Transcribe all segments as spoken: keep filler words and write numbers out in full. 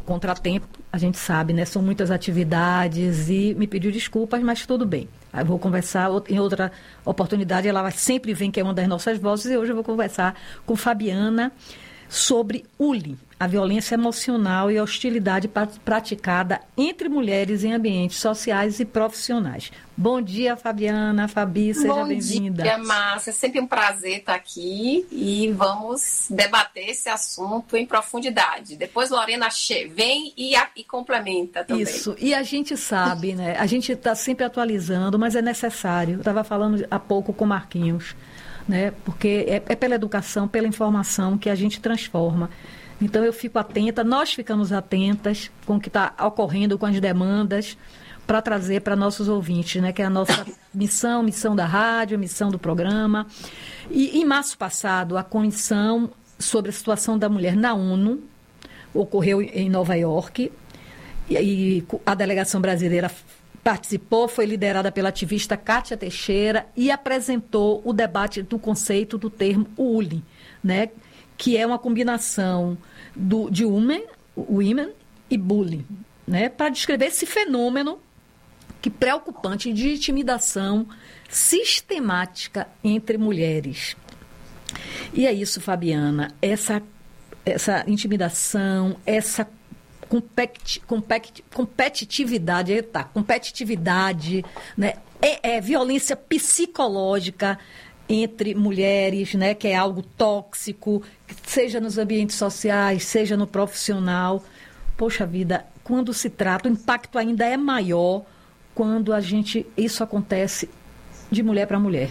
contratempo, a gente sabe, né? São muitas atividades e me pediu desculpas, mas tudo bem. Aí vou conversar em outra oportunidade, ela sempre vem, que é uma das nossas vozes, e hoje eu vou conversar com Fabiana sobre U L I, a violência emocional e a hostilidade praticada entre mulheres em ambientes sociais e profissionais. Bom dia, Fabiana, Fabi, seja bem-vinda. Bom dia, Márcia, é sempre um prazer estar aqui e vamos debater esse assunto em profundidade. Depois Lorena vem e, a, e complementa também. Isso, e a gente sabe, né, a gente está sempre atualizando, mas é necessário. Eu estava falando há pouco com o Marquinhos, né, porque é, é pela educação, pela informação que a gente transforma. Então eu fico atenta, nós ficamos atentas com o que está ocorrendo, com as demandas, para trazer para nossos ouvintes, né, que é a nossa missão, missão da rádio, missão do programa. E em março passado, a comissão sobre a situação da mulher na ONU ocorreu em Nova York, e, e a delegação brasileira participou, foi liderada pela ativista Kátia Teixeira e apresentou o debate do conceito do termo U L I, né, que é uma combinação do, de women, women e bullying, né, para descrever esse fenômeno que preocupante de intimidação sistemática entre mulheres. E é isso, Fabiana, essa, essa intimidação, essa competi, competi, competitividade, tá, competitividade, né, é, é violência psicológica entre mulheres, né, que é algo tóxico, seja nos ambientes sociais, seja no profissional. Poxa vida, quando se trata, o impacto ainda é maior quando a gente, isso acontece de mulher para mulher.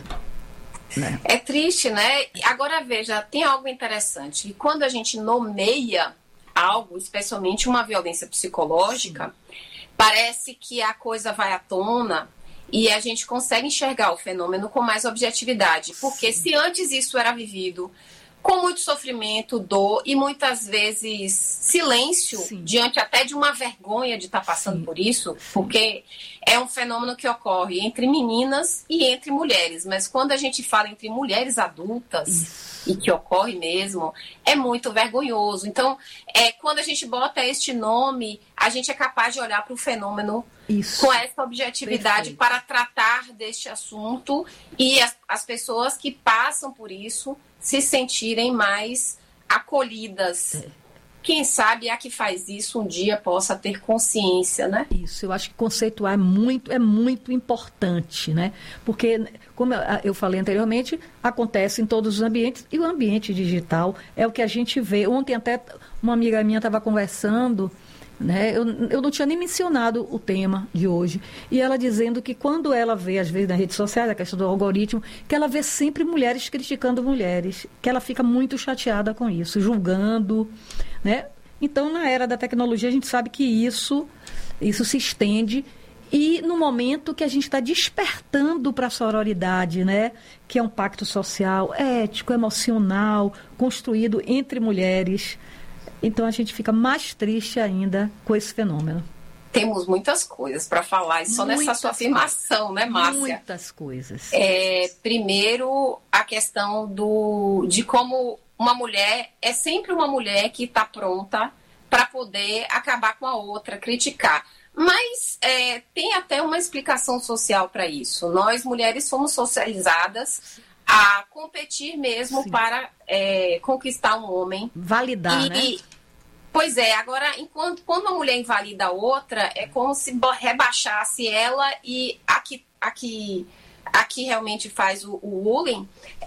Né? É triste, né? Agora, veja, tem algo interessante. E quando a gente nomeia algo, especialmente uma violência psicológica, sim, parece que a coisa vai à tona e a gente consegue enxergar o fenômeno com mais objetividade. Porque sim, se antes isso era vivido com muito sofrimento, dor e muitas vezes silêncio, sim, diante até de uma vergonha de estar passando sim, por isso, porque é um fenômeno que ocorre entre meninas e entre mulheres, mas quando a gente fala entre mulheres adultas, isso, e que ocorre mesmo, é muito vergonhoso. Então, é, quando a gente bota este nome, a gente é capaz de olhar para o fenômeno isso, com essa objetividade, perfeito, para tratar deste assunto e as, as pessoas que passam por isso se sentirem mais acolhidas. É. Quem sabe a que faz isso um dia possa ter consciência, né? Isso, eu acho que conceituar é muito, é muito importante, né? Porque, como eu falei anteriormente, acontece em todos os ambientes e o ambiente digital é o que a gente vê. Ontem até uma amiga minha estava conversando, né? Eu, eu não tinha nem mencionado o tema de hoje. E ela dizendo que quando ela vê, às vezes, nas redes sociais, a questão do algoritmo, que ela vê sempre mulheres criticando mulheres, que ela fica muito chateada com isso, julgando, né? Então, na era da tecnologia, a gente sabe que isso, isso se estende e no momento que a gente está despertando para a sororidade, né? Que é um pacto social, ético, emocional, construído entre mulheres. Então, a gente fica mais triste ainda com esse fenômeno. Temos muitas coisas para falar, e só muitas nessa sua afirmação, né, Márcia? Muitas coisas. É, primeiro, a questão do, de como uma mulher é sempre uma mulher que está pronta para poder acabar com a outra, criticar. Mas é, tem até uma explicação social para isso. Nós, mulheres, fomos socializadas a competir mesmo, sim, para é, conquistar um homem. Validar, e, né? E, pois é, agora, enquanto, quando uma mulher invalida a outra, é como se rebaixasse ela e a que, a que, a que realmente faz o, o bullying,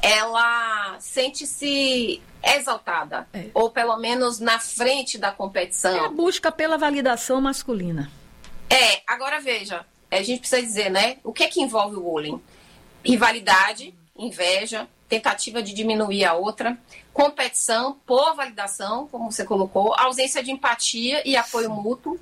ela sente-se exaltada. É. Ou pelo menos na frente da competição. É a busca pela validação masculina. É, agora veja, a gente precisa dizer, né? O que é que envolve o bullying? Rivalidade, inveja, tentativa de diminuir a outra, competição por validação, como você colocou, ausência de empatia e apoio mútuo.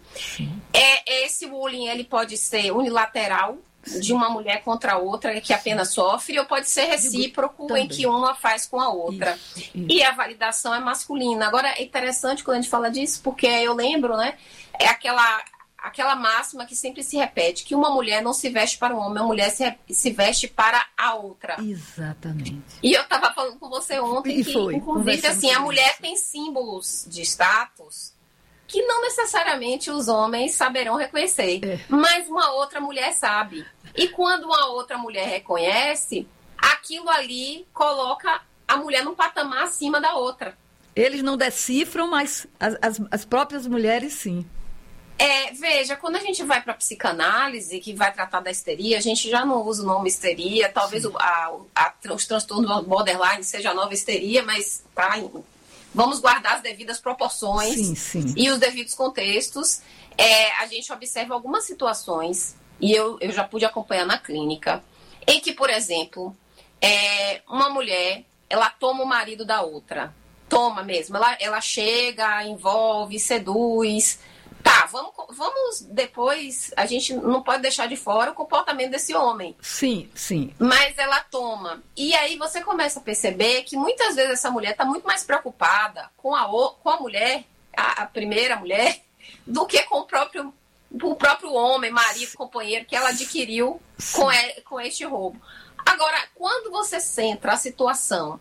É, esse bullying ele pode ser unilateral, sim, de uma mulher contra a outra, que apenas sofre, ou pode ser recíproco, também, em que uma faz com a outra. Isso, isso. E a validação é masculina. Agora, é interessante quando a gente fala disso, porque eu lembro, né, é aquela... aquela máxima que sempre se repete, que uma mulher não se veste para um homem, uma mulher se, se veste para a outra. Exatamente. E eu estava falando com você ontem e que, foi, inclusive, assim, a mulher tem símbolos de status que não necessariamente os homens saberão reconhecer, É. mas uma outra mulher sabe. E quando uma outra mulher reconhece, aquilo ali coloca a mulher num patamar acima da outra. Eles não decifram, mas as, as, as próprias mulheres sim. É, veja, quando a gente vai para psicanálise, que vai tratar da histeria, a gente já não usa o nome histeria, talvez o, a, a, os transtornos borderline seja a nova histeria, mas tá, vamos guardar as devidas proporções Sim, sim. e os devidos contextos. É, a gente observa algumas situações, e eu, eu já pude acompanhar na clínica, em que, por exemplo, é, uma mulher, ela toma o marido da outra, toma mesmo, ela, ela chega, envolve, seduz. Tá, vamos, vamos depois, a gente não pode deixar de fora o comportamento desse homem. Sim, sim. Mas ela toma. E aí você começa a perceber que muitas vezes essa mulher está muito mais preocupada com a, com a mulher, a, a primeira mulher, do que com o próprio, o próprio homem, marido, companheiro que ela adquiriu com, e, com este roubo. Agora, quando você centra a situação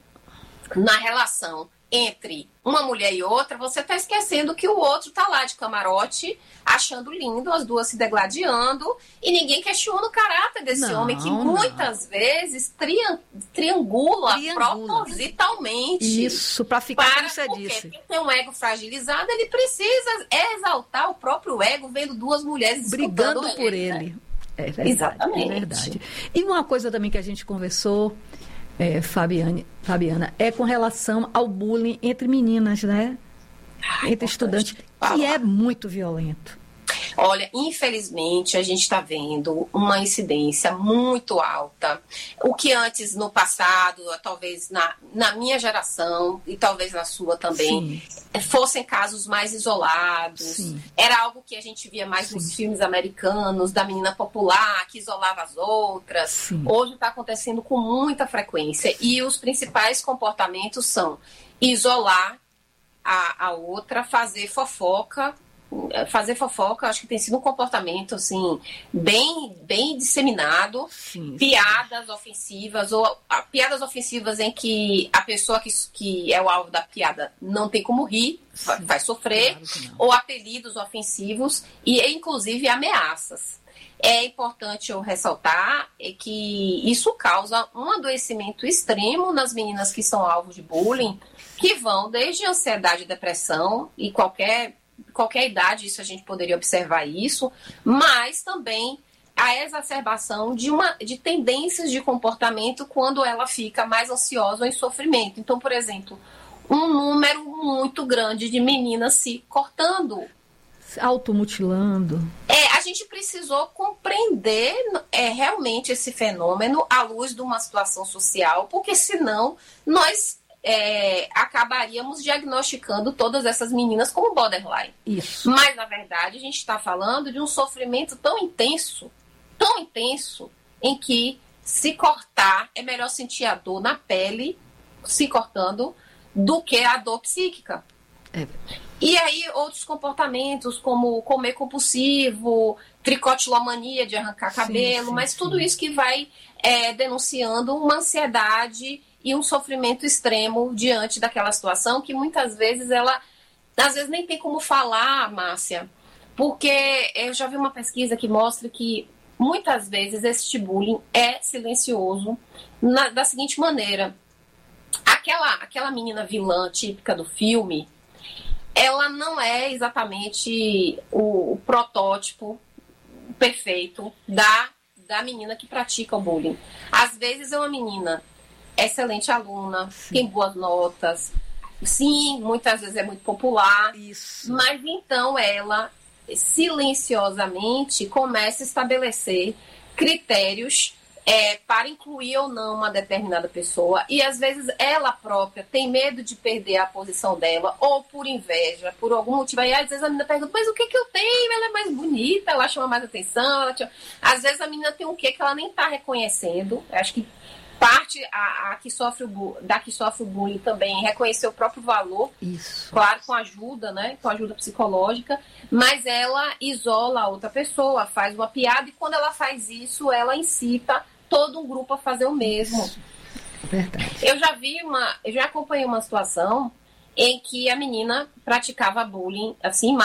na relação entre uma mulher e outra, você está esquecendo que o outro está lá de camarote, achando lindo, as duas se degladiando, e ninguém questiona o caráter desse não, homem, que não. muitas vezes trian, triangula, triangula propositalmente. Isso, para ficar para, como você porque disse. quem tem um ego fragilizado, ele precisa exaltar o próprio ego, vendo duas mulheres brigando por ele. ele. Né? É verdade, Exatamente. É verdade. E uma coisa também que a gente conversou, é, Fabiane, Fabiana, é com relação ao bullying entre meninas, né? Ah, entre estudantes, falar. que é muito violento. Olha, infelizmente, a gente está vendo uma incidência muito alta. O que antes, no passado, talvez na, na minha geração, e talvez na sua também, Sim. fossem casos mais isolados. Sim. Era algo que a gente via mais Sim. nos filmes americanos, da menina popular, que isolava as outras. Sim. Hoje está acontecendo com muita frequência. E os principais comportamentos são isolar a, a outra, fazer fofoca, fazer fofoca, acho que tem sido um comportamento assim, bem, bem disseminado. Sim, piadas sim. ofensivas, ou a, piadas ofensivas em que a pessoa que, que é o alvo da piada não tem como rir, sim, vai sofrer, claro, ou apelidos ofensivos e inclusive ameaças. É importante eu ressaltar que isso causa um adoecimento extremo nas meninas que são alvo de bullying, que vão desde ansiedade, depressão e qualquer qualquer idade, isso a gente poderia observar isso, mas também a exacerbação de, uma, de tendências de comportamento quando ela fica mais ansiosa ou em sofrimento. Então, por exemplo, um número muito grande de meninas se cortando. Se automutilando. É, a gente precisou compreender é, realmente esse fenômeno à luz de uma situação social, porque senão nós É, acabaríamos diagnosticando todas essas meninas como borderline. Isso. Mas, na verdade, a gente está falando de um sofrimento tão intenso, tão intenso, em que se cortar, é melhor sentir a dor na pele, se cortando, do que a dor psíquica. É. E aí, outros comportamentos, como comer compulsivo, tricotilomania de arrancar cabelo, sim, sim, mas sim. tudo isso que vai é, denunciando uma ansiedade e um sofrimento extremo diante daquela situação que muitas vezes ela, às vezes nem tem como falar, Márcia, porque eu já vi uma pesquisa que mostra que muitas vezes este bullying é silencioso na, da seguinte maneira: aquela, aquela menina vilã típica do filme, ela não é exatamente o, o protótipo perfeito da, da menina que pratica o bullying. Às vezes é uma menina excelente aluna, sim. tem boas notas, sim, muitas vezes é muito popular, Isso. mas então ela silenciosamente começa a estabelecer critérios é, para incluir ou não uma determinada pessoa, e às vezes ela própria tem medo de perder a posição dela, ou por inveja, por algum motivo. Aí às vezes a menina pergunta, mas o que que eu tenho? Ela é mais bonita, ela chama mais atenção, ela chama... às vezes a menina tem um quê que ela nem está reconhecendo. Acho que parte a, a que sofre o, da que sofre o bullying também reconhecer o próprio valor, Isso. claro, com ajuda, né, com ajuda psicológica, mas ela isola a outra pessoa, faz uma piada, e quando ela faz isso, ela incita todo um grupo a fazer o mesmo. Isso. Verdade. Eu já vi uma, eu já acompanhei uma situação em que a menina praticava bullying, assim, em massa,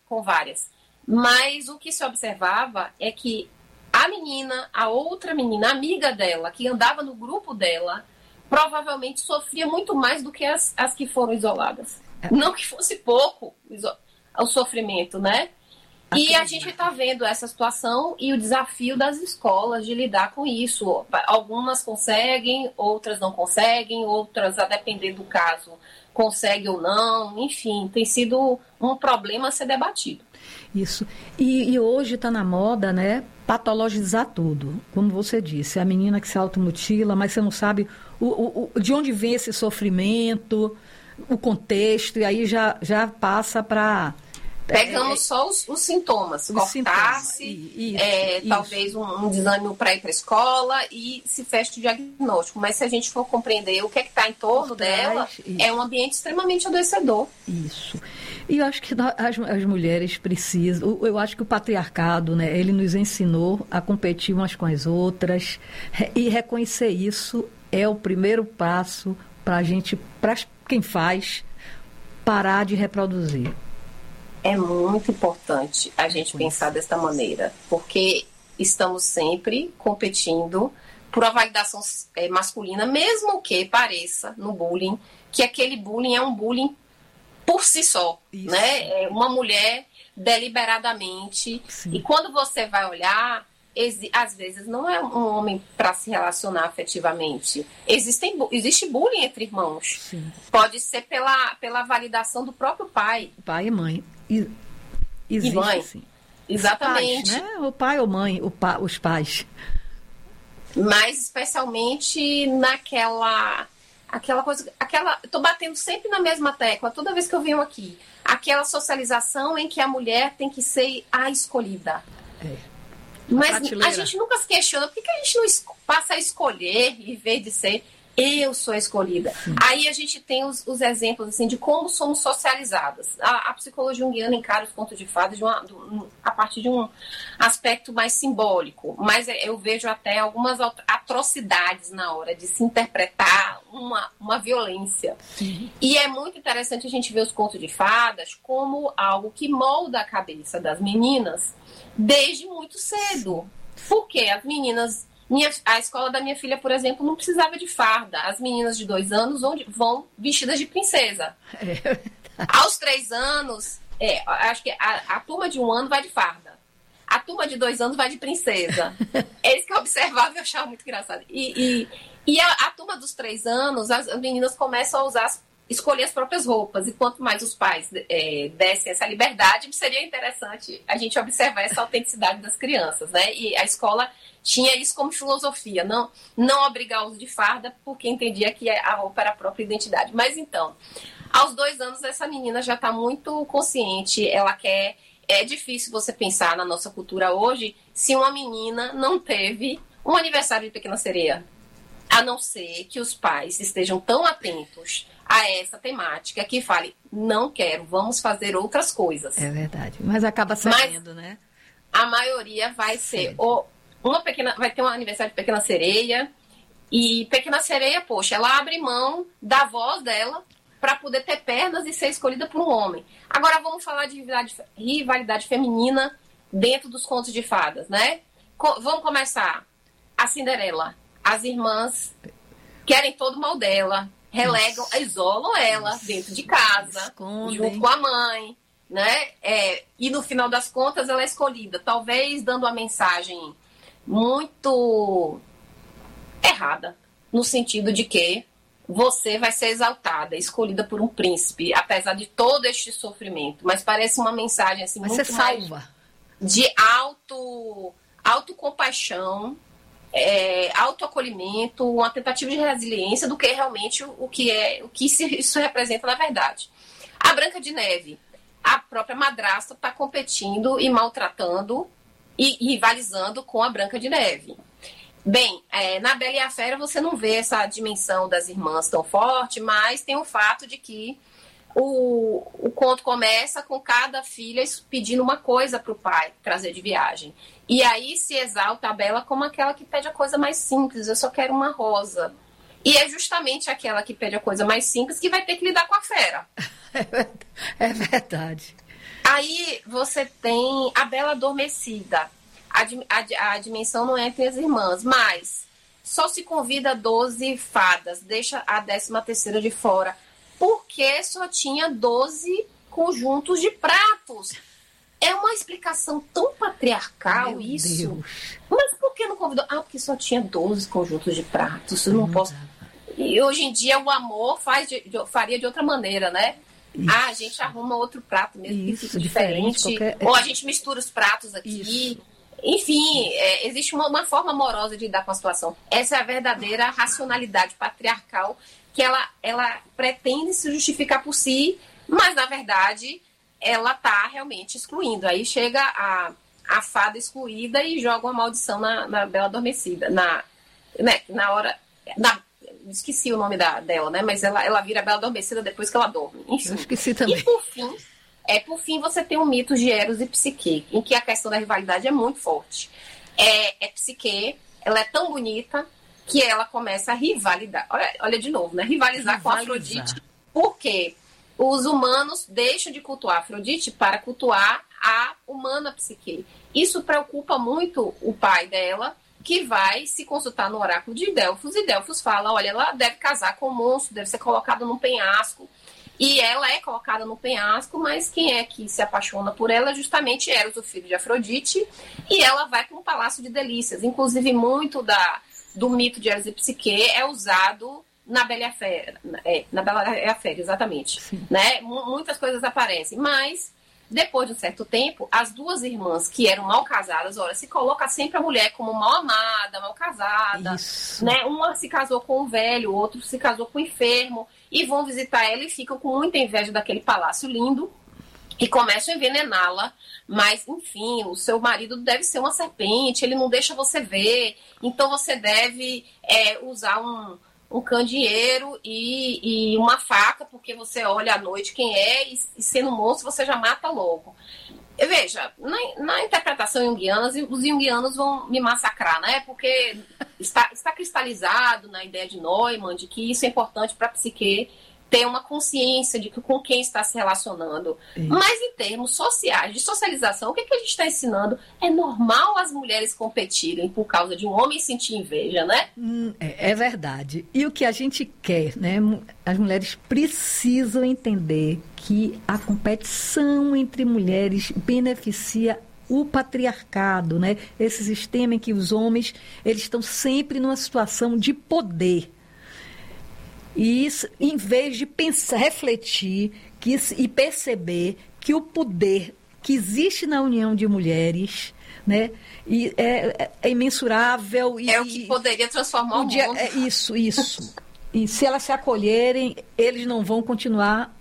com várias. Mas o que se observava é que a menina, a outra menina, a amiga dela, que andava no grupo dela, provavelmente sofria muito mais do que as, as que foram isoladas. Não que fosse pouco o sofrimento, né? E a gente está vendo essa situação e o desafio das escolas de lidar com isso. Algumas conseguem, outras não conseguem, outras, a depender do caso, conseguem ou não. Enfim, tem sido um problema a ser debatido. Isso. E, e hoje está na moda, né, patologizar tudo. Como você disse, a menina que se automutila, mas você não sabe o, o, o, de onde vem esse sofrimento, o contexto, e aí já, já passa para... Pegamos é, só os, os sintomas, cortar-se, é, talvez um, um desânimo para ir para a escola e se fecha o diagnóstico. Mas se a gente for compreender o que é que está em torno dela, isso. É um ambiente extremamente adoecedor. Isso. E eu acho que as, as mulheres precisam, eu acho que o patriarcado, né, ele nos ensinou a competir umas com as outras, e reconhecer isso é o primeiro passo para a gente, para quem faz, parar de reproduzir. É muito importante a gente pensar desta maneira, porque estamos sempre competindo por uma validação é, masculina, mesmo que pareça no bullying, que aquele bullying é um bullying por si só, isso. Né? É uma mulher deliberadamente, sim. E quando você vai olhar, às vezes não é um homem para se relacionar afetivamente. Existem, existe bullying entre irmãos. Sim. Pode ser pela, pela validação do próprio pai. Pai e mãe. E, existe, e mãe. Sim. Exatamente. Pais, né? O pai ou mãe, o pa, os pais. Mas especialmente naquela... Aquela coisa... Aquela, tô batendo sempre na mesma tecla, toda vez que eu venho aqui. Aquela socialização em que a mulher tem que ser a escolhida. É. Mas a gente nunca se questiona por que, que a gente não passa a escolher em vez de ser eu sou a escolhida. Sim. Aí a gente tem os, os exemplos assim, de como somos socializadas. A, a psicologia junguiana encara os contos de fadas de uma, de um, a partir de um aspecto mais simbólico. Mas eu vejo até algumas atrocidades na hora de se interpretar uma, uma violência. Sim. E é muito interessante a gente ver os contos de fadas como algo que molda a cabeça das meninas desde muito cedo. Porque as meninas... Minha, a escola da minha filha, por exemplo, não precisava de farda. As meninas de dois anos vão, vão vestidas de princesa. É. Aos três anos, é, acho que a, a turma de um ano vai de farda. A turma de dois anos vai de princesa. É isso que eu observava e eu achava muito engraçado. E, e, e a, a turma dos três anos, as, as meninas começam a usar as, escolher as próprias roupas. E quanto mais os pais é, dessem essa liberdade, seria interessante a gente observar essa autenticidade das crianças, né? E a escola tinha isso como filosofia, não, não obrigar o uso de farda, porque entendia que a roupa era a própria identidade. Mas então, aos dois anos, essa menina já está muito consciente, ela quer... É difícil você pensar na nossa cultura hoje se uma menina não teve um aniversário de Pequena Sereia. A não ser que os pais estejam tão atentos a essa temática que fale, não quero, vamos fazer outras coisas. É verdade, mas acaba saindo, né? A maioria vai ser... ou uma pequena, vai ter um aniversário de Pequena Sereia, e Pequena Sereia, poxa, ela abre mão da voz dela para poder ter pernas e ser escolhida por um homem. Agora vamos falar de rivalidade, rivalidade feminina dentro dos contos de fadas, né? Co- vamos começar. A Cinderela. As irmãs querem todo o mal dela, relegam, Isso. isolam ela Isso. dentro de casa, Escondem. junto com a mãe, né? É, e no final das contas ela é escolhida, talvez dando uma mensagem muito errada, no sentido de que você vai ser exaltada, escolhida por um príncipe, apesar de todo este sofrimento. Mas parece uma mensagem assim, vai muito ser mais salva. de auto, autocompaixão, é, autoacolhimento, uma tentativa de resiliência do que realmente o, o que é, o que isso representa na verdade. A Branca de Neve, a própria madrasta está competindo e maltratando e rivalizando com a Branca de Neve. Bem, é, na Bela e a Fera você não vê essa dimensão das irmãs tão forte, mas tem o fato de que o, o conto começa com cada filha pedindo uma coisa para o pai trazer de viagem. E aí se exalta a Bela como aquela que pede a coisa mais simples, eu só quero uma rosa. E é justamente aquela que pede a coisa mais simples que vai ter que lidar com a fera. É verdade. Aí você tem a Bela Adormecida. A, a, a dimensão não é entre as irmãs, mas só se convida doze fadas, deixa a décima terceira de fora, porque só tinha doze conjuntos de pratos. É uma explicação tão patriarcal. Meu isso. Deus. Mas por que não convidou? Ah, porque só tinha doze conjuntos de pratos. Eu não hum, posso. E hoje em dia o amor faz de, de, faria de outra maneira, né? Isso. Ah, a gente arruma outro prato mesmo, isso, que fica diferente. diferente qualquer... Ou a gente mistura os pratos aqui. Isso. Enfim, é, existe uma, uma forma amorosa de lidar com a situação. Essa é a verdadeira racionalidade patriarcal, que ela, ela pretende se justificar por si, mas na verdade ela está realmente excluindo. Aí chega a, a fada excluída e joga uma maldição na, na Bela Adormecida. Na, né, na hora... Na, esqueci o nome da, dela, né? Mas ela, ela vira Bela Adormecida depois que ela dorme. Enfim. Eu esqueci também. E por fim, é, por fim, você tem o mito de Eros e Psique, em que a questão da rivalidade é muito forte. É, é Psique, ela é tão bonita que ela começa a rivalizar. Olha, olha de novo, né? Rivalizar, rivalizar. com a Afrodite. Por quê? Os humanos deixam de cultuar a Afrodite para cultuar a humana Psique. Isso preocupa muito o pai dela, que vai se consultar no oráculo de Delfos, e Delfos fala, olha, ela deve casar com o monstro, deve ser colocada num penhasco, e ela é colocada no penhasco, mas quem é que se apaixona por ela é justamente Eros, o filho de Afrodite, e ela vai para um palácio de delícias. Inclusive, muito da, do mito de Eros e Psique é usado na Bela e a Fera, é, na Bela e a Fera, exatamente. Né? M- muitas coisas aparecem, mas... Depois de um certo tempo, as duas irmãs que eram mal casadas, olha, se coloca sempre a mulher como mal amada, mal casada, Isso. né? Uma se casou com o velho, o outro se casou com o enfermo, e vão visitar ela e ficam com muita inveja daquele palácio lindo e começam a envenená-la. Mas, enfim, o seu marido deve ser uma serpente, ele não deixa você ver, então você deve é, usar um... um candeeiro e, e uma faca, porque você olha à noite quem é, e, e sendo monstro você já mata logo. E veja, na, na interpretação junguiana, os junguianos vão me massacrar, né? Porque está, está cristalizado na ideia de Neumann, de que isso é importante para a psique ter uma consciência de que, com quem está se relacionando. Sim. Mas em termos sociais, de socialização, o que, que a gente está ensinando? É normal as mulheres competirem por causa de um homem sentir inveja, né? Hum, é, é verdade. E o que a gente quer, né? As mulheres precisam entender que a competição entre mulheres beneficia o patriarcado, né? Esse sistema em que os homens eles estão sempre numa situação de poder. E isso, em vez de pensar, refletir que, e perceber que o poder que existe na união de mulheres, né, e é, é imensurável. E, é o que poderia transformar o, o dia, mundo. É isso, isso. E se elas se acolherem, eles não vão continuar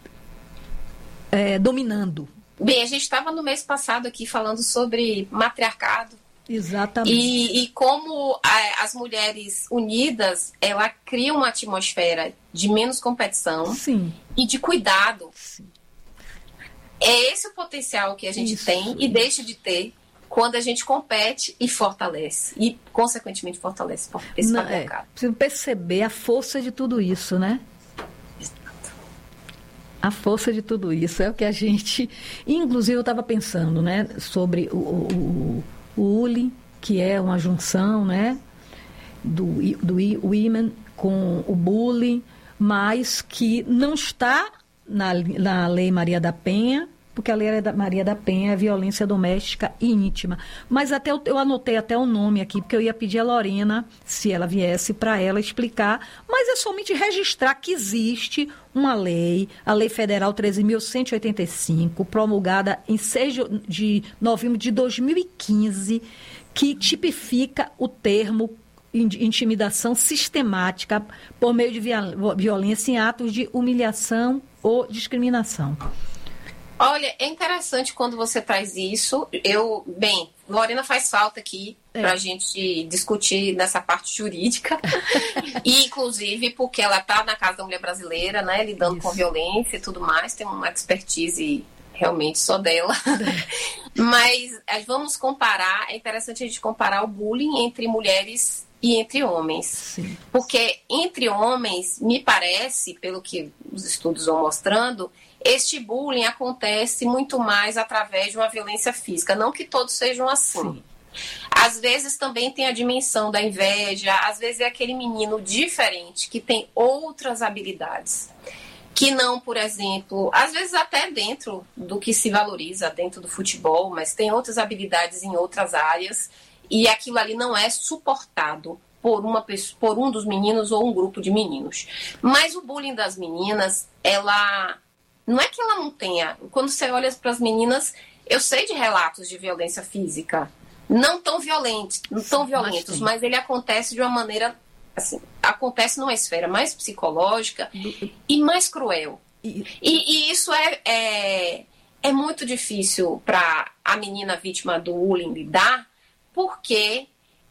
é, dominando. Bem, a gente estava no mês passado aqui falando sobre matriarcado. Exatamente. E, e como a, as mulheres unidas, ela cria uma atmosfera de menos competição. Sim. E de cuidado. Sim. É esse o potencial que a gente isso, tem e isso. deixa de ter quando a gente compete e fortalece. E, consequentemente, fortalece esse Não, patriarcado. É, preciso perceber a força de tudo isso, né? A força de tudo isso é o que a gente... Inclusive, eu estava pensando, né, sobre o... o O Uli, que é uma junção, né, do, do women com o bullying, mas que não está na, na Lei Maria da Penha, porque a Lei Maria da Penha é violência doméstica e íntima. Mas até eu, eu anotei até o nome aqui, porque eu ia pedir a Lorena, se ela viesse, para ela explicar, mas é somente registrar que existe uma lei, a Lei Federal treze mil cento e oitenta e cinco, promulgada em seis de novembro de dois mil e quinze, que tipifica o termo intimidação sistemática por meio de violência em atos de humilhação ou discriminação. Olha, é interessante quando você traz isso. Eu, bem, Lorena faz falta aqui é. para a gente discutir nessa parte jurídica. E, inclusive, porque ela está na Casa da Mulher Brasileira, né, lidando isso. com violência e tudo mais, tem uma expertise realmente só dela. É. Mas vamos comparar, é interessante a gente comparar o bullying entre mulheres e entre homens. Sim. Porque entre homens, me parece, pelo que os estudos vão mostrando, este bullying acontece muito mais através de uma violência física. Não que todos sejam assim. Sim. Às vezes também tem a dimensão da inveja, às vezes é aquele menino diferente que tem outras habilidades. Que não, por exemplo, às vezes até dentro do que se valoriza, dentro do futebol, mas tem outras habilidades em outras áreas e aquilo ali não é suportado por, uma pessoa, por um dos meninos ou um grupo de meninos. Mas o bullying das meninas, ela não é que ela não tenha. Quando você olha para as meninas, eu sei de relatos de violência física, não tão violentos, não tão violentos, mas ele acontece de uma maneira... Assim, acontece numa esfera mais psicológica e mais cruel. E, e isso é, é, é muito difícil para a menina vítima do bullying lidar, porque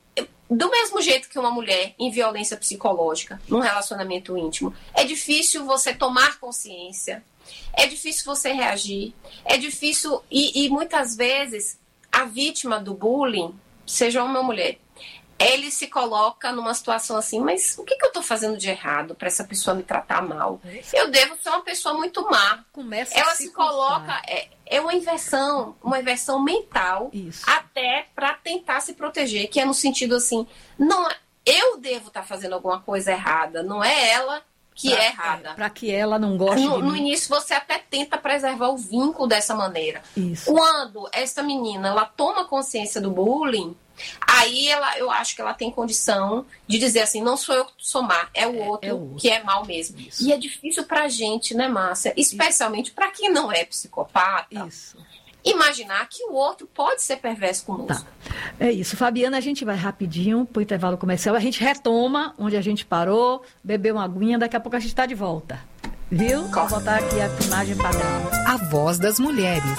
do mesmo jeito que uma mulher em violência psicológica, num relacionamento íntimo, é difícil você tomar consciência, é difícil você reagir, é difícil, e, e muitas vezes a vítima do bullying, seja uma mulher, ele se coloca numa situação assim, mas o que, que eu estou fazendo de errado para essa pessoa me tratar mal? Eu devo ser uma pessoa muito má. Começa Ela se, se coloca, é, é uma inversão, uma inversão mental, Isso. até para tentar se proteger, que é no sentido assim, não, eu devo estar tá fazendo alguma coisa errada, não é ela que pra, é errada. Para que ela não goste no, de no mim. início você até tenta preservar o vínculo dessa maneira. Isso. Quando essa menina ela toma consciência do bullying, aí ela, eu acho que ela tem condição de dizer assim, não sou eu que sou má, é o outro, é, é o outro. que é mal mesmo. Isso. E é difícil pra gente, né, Márcia? Especialmente para quem não é psicopata. Isso. Imaginar que o outro pode ser perverso conosco. Tá. É isso. Fabiana, a gente vai rapidinho para o intervalo comercial. A gente retoma onde a gente parou, beber uma aguinha, daqui a pouco a gente está de volta. Viu? Vou botar aqui a imagem padrão. A voz das mulheres.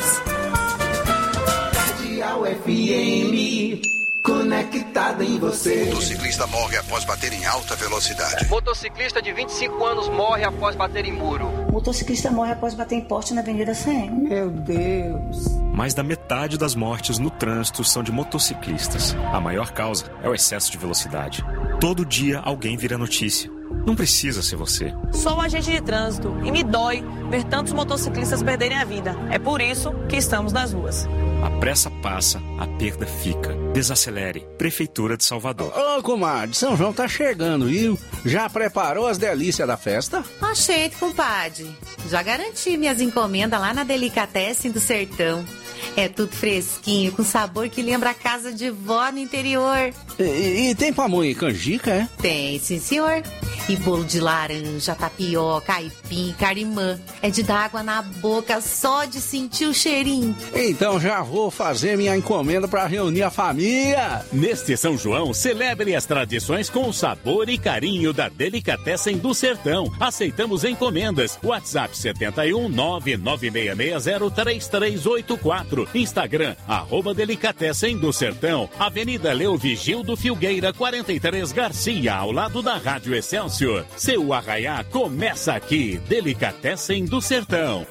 Radial F M, conectada em você. Motociclista morre após bater em alta velocidade. Motociclista de vinte e cinco anos morre após bater em muro. Motociclista morre após bater em poste na Avenida C M. Meu Deus. Mais da metade das mortes no trânsito são de motociclistas. A maior causa é o excesso de velocidade. Todo dia alguém vira notícia. Não precisa ser você. Sou um agente de trânsito e me dói ver tantos motociclistas perderem a vida. É por isso que estamos nas ruas. A pressa passa, a perda fica. Desacelere. Prefeitura de Salvador. Ô, comadre, São João tá chegando, viu? Já preparou as delícias da festa? Oxente, compadre. Já garanti minhas encomendas lá na Delicatessen do Sertão. É tudo fresquinho, com sabor que lembra a casa de vó no interior. E, e tem pamonha e canjica, é? Tem, sim, senhor. E bolo de laranja, tapioca, aipim, carimã. É de dar água na boca só de sentir o cheirinho. Então já vou fazer minha encomenda para reunir a família. Neste São João, celebre as tradições com o sabor e carinho da Delicatessen do Sertão. Aceitamos encomendas. WhatsApp sete um nove nove seis seis zero três três oito quatro. Instagram, arroba Delicatessen do Sertão. Avenida Leo Vigildo Filgueira, quarenta e três Garcia, ao lado da Rádio Excelsior. Seu arraiá começa aqui. Delicatessen do Sertão.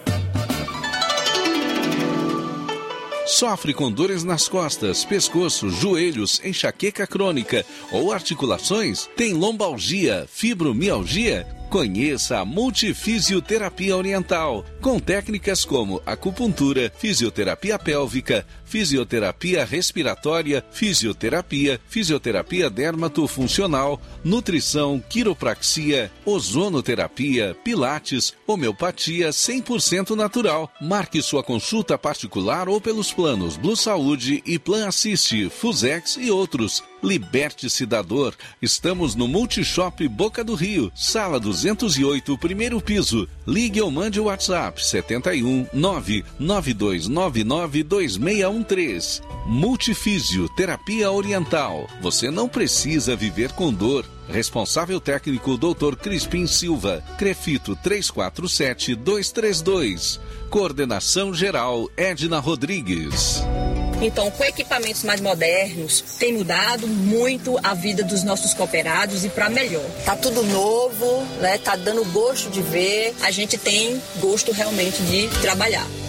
Sofre com dores nas costas, pescoço, joelhos, enxaqueca crônica ou articulações? Tem lombalgia, fibromialgia? Conheça a Multifisioterapia Oriental, com técnicas como acupuntura, fisioterapia pélvica, fisioterapia respiratória, fisioterapia, fisioterapia dermatofuncional, nutrição, quiropraxia, ozonoterapia, pilates, homeopatia cem por cento natural. Marque sua consulta particular ou pelos planos Blue Saúde e Plan Assiste, Fusex e outros. Liberte-se da dor. Estamos no Multishop Boca do Rio, sala duzentos e oito, primeiro piso. Ligue ou mande o WhatsApp sete um nove nove dois nove nove dois seis um três. Multifísio Terapia Oriental. Você não precisa viver com dor. Responsável técnico doutor Crispim Silva. Crefito três quatro sete dois três dois. Coordenação geral Edna Rodrigues. Então, com equipamentos mais modernos, tem mudado muito a vida dos nossos cooperados e para melhor. Tá tudo novo, né? Tá dando gosto de ver. A gente tem gosto realmente de trabalhar.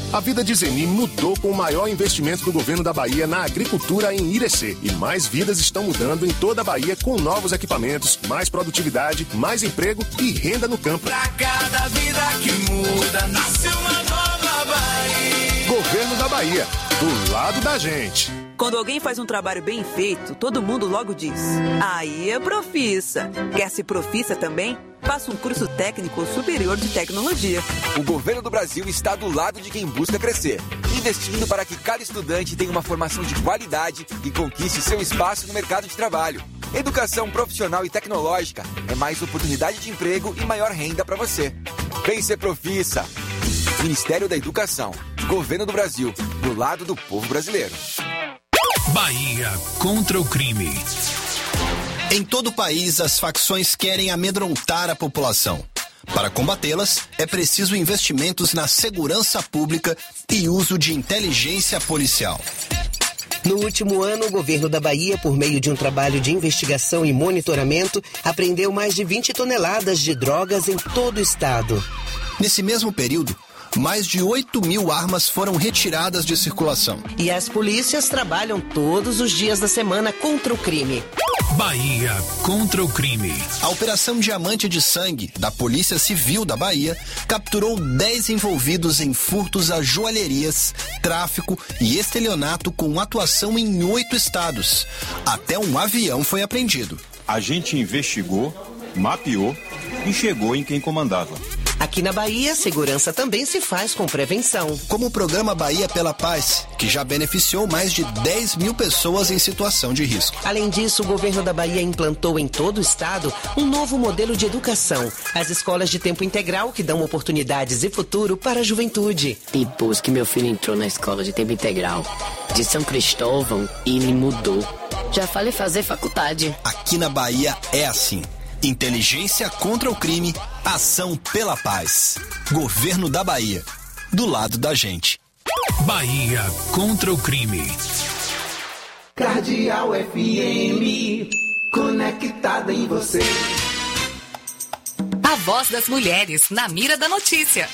A vida de Zeni mudou com o maior investimento do governo da Bahia na agricultura em Irecê. E mais vidas estão mudando em toda a Bahia com novos equipamentos, mais produtividade, mais emprego e renda no campo. Pra cada vida que muda, nasce uma nova Bahia. Governo da Bahia, do lado da gente. Quando alguém faz um trabalho bem feito, todo mundo logo diz: aí é profissa. Quer ser profissa também? Faça um curso técnico superior de tecnologia. O governo do Brasil está do lado de quem busca crescer, investindo para que cada estudante tenha uma formação de qualidade e conquiste seu espaço no mercado de trabalho. Educação profissional e tecnológica é mais oportunidade de emprego e maior renda para você. Vem ser profissa. Ministério da Educação. Governo do Brasil. Do lado do povo brasileiro. Bahia contra o crime. Em todo o país, as facções querem amedrontar a população. Para combatê-las, é preciso investimentos na segurança pública e uso de inteligência policial. No último ano, o governo da Bahia, por meio de um trabalho de investigação e monitoramento, apreendeu mais de vinte toneladas de drogas em todo o estado. Nesse mesmo período, mais de oito mil armas foram retiradas de circulação. E as polícias trabalham todos os dias da semana contra o crime. Bahia contra o crime. A Operação Diamante de Sangue, da Polícia Civil da Bahia, capturou dez envolvidos em furtos a joalherias, tráfico e estelionato com atuação em oito estados. Até um avião foi apreendido. A gente investigou, mapeou e chegou em quem comandava. Aqui na Bahia, segurança também se faz com prevenção. Como o programa Bahia pela Paz, que já beneficiou mais de dez mil pessoas em situação de risco. Além disso, o governo da Bahia implantou em todo o estado um novo modelo de educação. As escolas de tempo integral que dão oportunidades e futuro para a juventude. Depois que meu filho entrou na escola de tempo integral de São Cristóvão, ele mudou. Já falei fazer faculdade. Aqui na Bahia é assim. Inteligência contra o crime, ação pela paz. Governo da Bahia, do lado da gente. Bahia contra o crime. Cardeal F M, conectada em você. A voz das mulheres, na mira da notícia.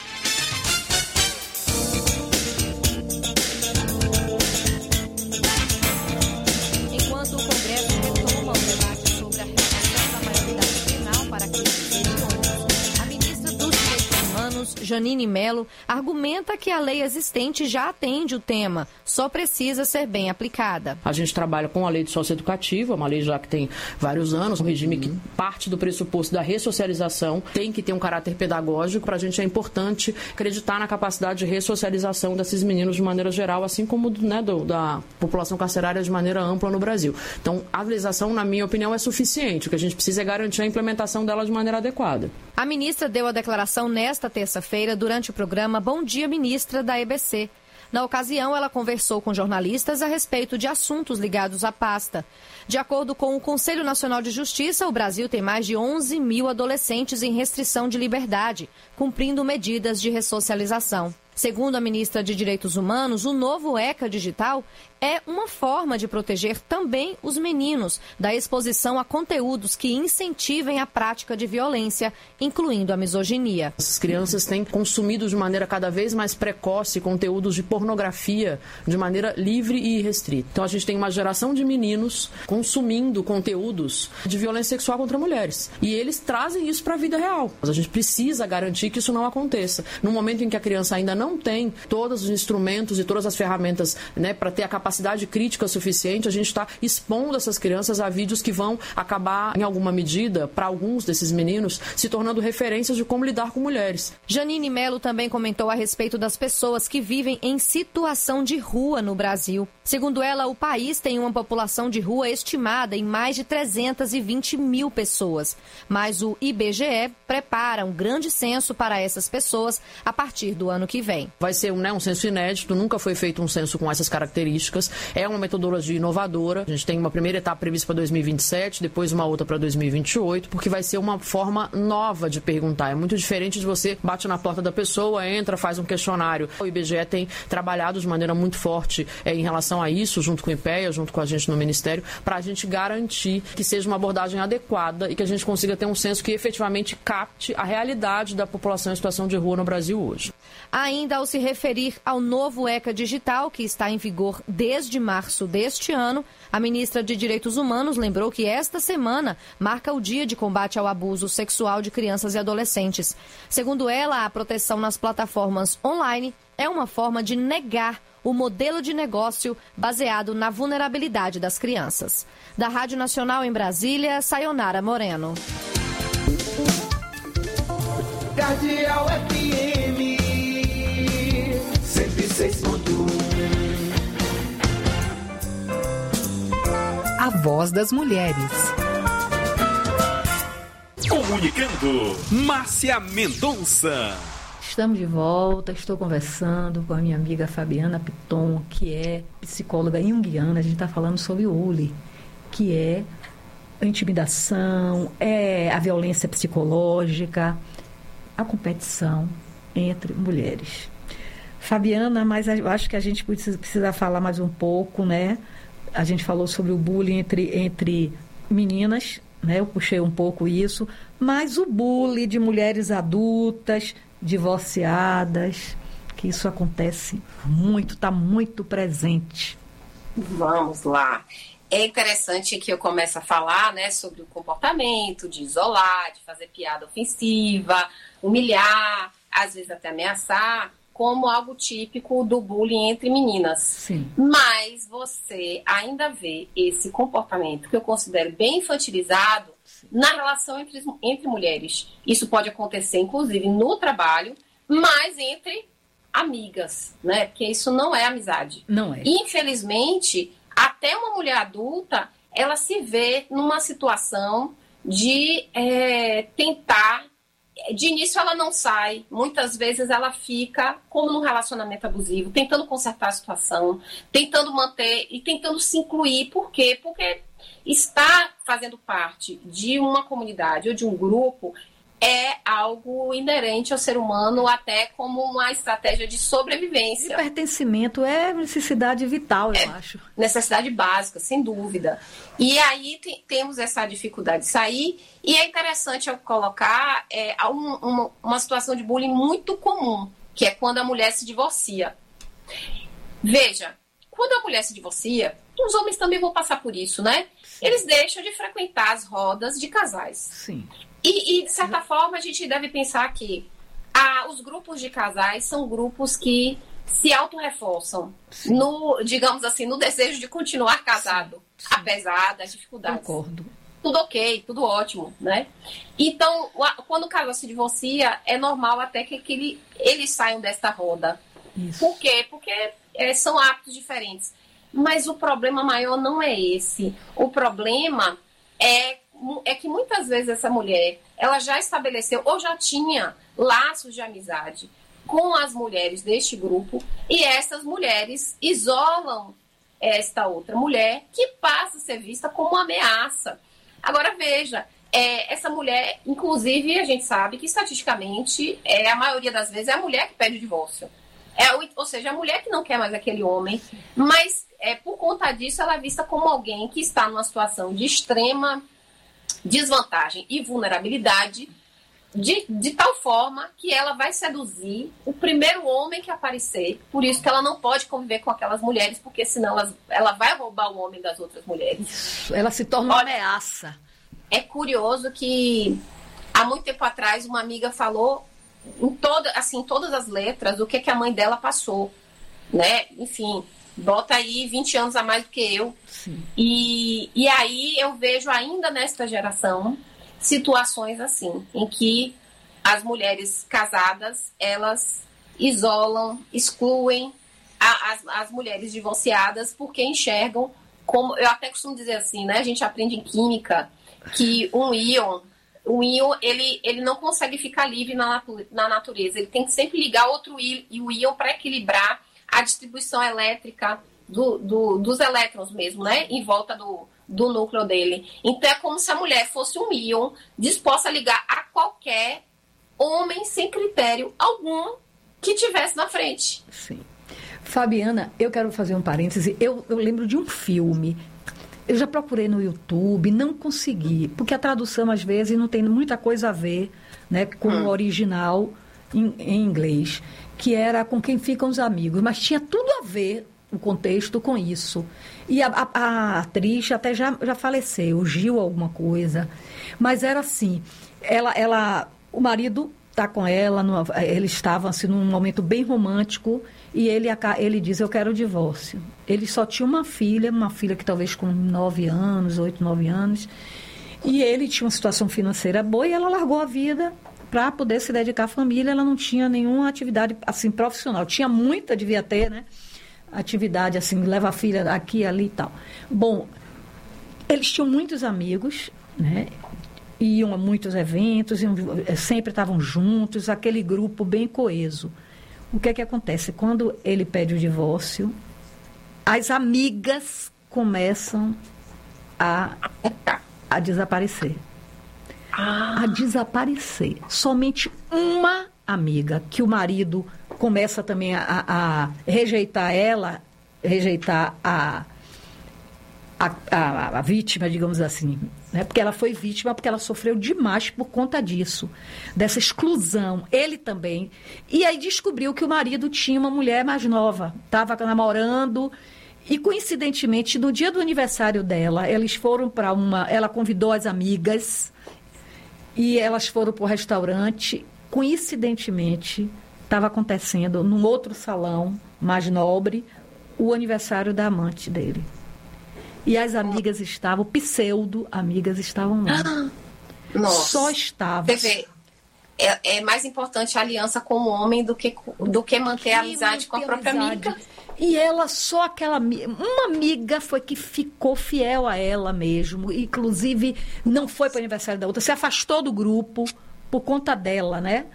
Enquanto o Congresso retoma o debate sobre a revogação da maioridade penal para crimes hediondos, a ministra dos Direitos Humanos, Janine Mello, argumenta que a lei existente já atende o tema, só precisa ser bem aplicada. A gente trabalha com a lei de socioeducativa, uma lei já que tem vários anos, um regime que parte do pressuposto da ressocialização, tem que ter um caráter pedagógico. Para a gente é importante acreditar na capacidade de ressocialização desses meninos de maneira geral, assim como né, do, da população carcerária de maneira ampla no Brasil. Então, a legislação, na minha opinião, é suficiente. O que a gente precisa é garantir a implementação dela de maneira adequada. A ministra deu a declaração nesta terça-feira durante o programa Bom Dia Ministra da E B C. Na ocasião, ela conversou com jornalistas a respeito de assuntos ligados à pasta. De acordo com o Conselho Nacional de Justiça, o Brasil tem mais de onze mil adolescentes em restrição de liberdade, cumprindo medidas de ressocialização. Segundo a ministra de Direitos Humanos, o novo ECA digital é uma forma de proteger também os meninos da exposição a conteúdos que incentivem a prática de violência, incluindo a misoginia. As crianças têm consumido de maneira cada vez mais precoce conteúdos de pornografia de maneira livre e irrestrita. Então a gente tem uma geração de meninos consumindo conteúdos de violência sexual contra mulheres. E eles trazem isso para a vida real. Mas a gente precisa garantir que isso não aconteça. No momento em que a criança ainda não tem todos os instrumentos e todas as ferramentas né, para ter a capacidade crítica suficiente, a gente está expondo essas crianças a vídeos que vão acabar, em alguma medida, para alguns desses meninos, se tornando referências de como lidar com mulheres. Janine Mello também comentou a respeito das pessoas que vivem em situação de rua no Brasil. Segundo ela, o país tem uma população de rua estimada em mais de trezentas e vinte mil pessoas. Mas o I B G E prepara um grande censo para essas pessoas a partir do ano que vem. Vai ser né, um censo inédito, nunca foi feito um censo com essas características. É uma metodologia inovadora. A gente tem uma primeira etapa prevista para dois mil e vinte e sete, depois uma outra para dois mil e vinte e oito, porque vai ser uma forma nova de perguntar. É muito diferente de você bate na porta da pessoa, entra, faz um questionário. O I B G E tem trabalhado de maneira muito forte é, em relação a isso, junto com o IPEA, junto com a gente no Ministério, para a gente garantir que seja uma abordagem adequada e que a gente consiga ter um censo que efetivamente capte a realidade da população em situação de rua no Brasil hoje. Ainda ao se referir ao novo ECA Digital, que está em vigor desde março deste ano, a ministra de Direitos Humanos lembrou que esta semana marca o Dia de Combate ao Abuso Sexual de Crianças e Adolescentes. Segundo ela, a proteção nas plataformas online é uma forma de negar o modelo de negócio baseado na vulnerabilidade das crianças. Da Rádio Nacional em Brasília, Sayonara Moreno. Cardeal F M cento e seis ponto um. A voz das mulheres. Comunicando, Márcia Mendonça. Estamos de volta, estou conversando com a minha amiga Fabiana Piton, que é psicóloga junguiana. A gente está falando sobre o bullying, que é a intimidação, é a violência psicológica, a competição entre mulheres. Fabiana, mas eu acho que a gente precisa, precisa falar mais um pouco, né? A gente falou sobre o bullying entre, entre meninas, né? Eu puxei um pouco isso, mas o bullying de mulheres adultas, divorciadas, que isso acontece muito, está muito presente. Vamos lá. É interessante que eu comece a falar, né, sobre o comportamento de isolar, de fazer piada ofensiva, humilhar, às vezes até ameaçar, como algo típico do bullying entre meninas. Sim. Mas você ainda vê esse comportamento que eu considero bem infantilizado na relação entre, entre mulheres. Isso pode acontecer, inclusive, no trabalho, mas entre amigas, né? Porque isso não é amizade. Não é. Infelizmente, até uma mulher adulta, ela se vê numa situação de é, tentar... De início ela não sai, muitas vezes ela fica como num relacionamento abusivo, tentando consertar a situação, tentando manter e tentando se incluir. Por quê? Porque estar fazendo parte de uma comunidade ou de um grupo é algo inerente ao ser humano, até como uma estratégia de sobrevivência. E pertencimento é necessidade vital, eu é acho. Necessidade básica, sem dúvida. E aí te, temos essa dificuldade de sair, e é interessante eu colocar é, um, uma, uma situação de bullying muito comum, que é quando a mulher se divorcia. Veja, quando a mulher se divorcia, os homens também vão passar por isso, né? Sim. Eles deixam de frequentar as rodas de casais. Sim. E, e, de certa forma, a gente deve pensar que ah, os grupos de casais são grupos que se autorreforçam no, digamos assim, no desejo de continuar casado, sim, sim, apesar das dificuldades. Concordo. Tudo ok, tudo ótimo, né? Então, quando o casal se divorcia, é normal até que, que ele, eles saiam desta roda. Isso. Por quê? Porque é, são hábitos diferentes. Mas o problema maior não é esse. O problema é... é que muitas vezes essa mulher, ela já estabeleceu ou já tinha laços de amizade com as mulheres deste grupo, e essas mulheres isolam esta outra mulher, que passa a ser vista como uma ameaça. Agora veja, é, essa mulher, inclusive, a gente sabe que estatisticamente, é, a maioria das vezes é a mulher que pede o divórcio. É, ou seja, a mulher que não quer mais aquele homem, mas é, por conta disso ela é vista como alguém que está numa situação de extrema desvantagem e vulnerabilidade, de, de tal forma que ela vai seduzir o primeiro homem que aparecer. Por isso que ela não pode conviver com aquelas mulheres, porque senão ela, ela vai roubar o homem das outras mulheres. Ela se torna uma ameaça. É curioso que há muito tempo atrás uma amiga falou em toda, assim, todas as letras o que, que a mãe dela passou, né? Enfim, bota aí vinte anos a mais do que eu. Sim. E, e aí eu vejo ainda nesta geração situações assim, em que as mulheres casadas, elas isolam, excluem a, as, as mulheres divorciadas porque enxergam como, eu até costumo dizer assim, né? A gente aprende em química que um íon, o íon, ele, ele não consegue ficar livre na, natu, na natureza, ele tem que sempre ligar outro íon, e o íon para equilibrar a distribuição elétrica do, do, dos elétrons mesmo, né? Em volta do, do núcleo dele. Então é como se a mulher fosse um íon disposta a ligar a qualquer homem sem critério algum que tivesse na frente. Sim. Fabiana, eu quero fazer um parêntese. Eu, eu lembro de um filme. Eu já procurei no YouTube, não consegui, porque a tradução às vezes não tem muita coisa a ver, né, com hum. o original em, em inglês, que era Com Quem Ficam os Amigos, mas tinha tudo a ver o contexto com isso. E a, a, a atriz até já, já faleceu, Gil alguma coisa, mas era assim, ela, ela, o marido está com ela, no, eles estavam assim, num momento bem romântico, e ele, ele diz, eu quero o divórcio. Ele só tinha uma filha, uma filha que talvez com nove anos, oito, nove anos, e ele tinha uma situação financeira boa, e ela largou a vida para poder se dedicar à família. Ela não tinha nenhuma atividade assim profissional, tinha muita, devia ter, né? Atividade assim, leva a filha aqui, ali e tal. Bom, eles tinham muitos amigos, né? Iam a muitos eventos, iam, sempre estavam juntos, aquele grupo bem coeso. O que é que acontece? Quando ele pede o divórcio, as amigas começam a, a desaparecer. Ah. A desaparecer. Somente uma amiga, que o marido começa também a, a rejeitar ela, rejeitar a, a, a, a vítima, digamos assim, né? Porque ela foi vítima, porque ela sofreu demais por conta disso, dessa exclusão. Ele também. E aí descobriu que o marido tinha uma mulher mais nova, estava namorando, e coincidentemente, no dia do aniversário dela, eles foram para uma... Ela convidou as amigas e elas foram para o restaurante. Coincidentemente, estava acontecendo num outro salão mais nobre o aniversário da amante dele. E as amigas estavam, pseudo-amigas estavam lá. Nossa. Só estavam. Você vê, é, é mais importante a aliança com o homem do que, do que manter a amizade com a própria amizade. amiga. E ela, só aquela... Uma amiga foi que ficou fiel a ela mesmo. Inclusive, não foi para o aniversário da outra. Se afastou do grupo por conta dela, né?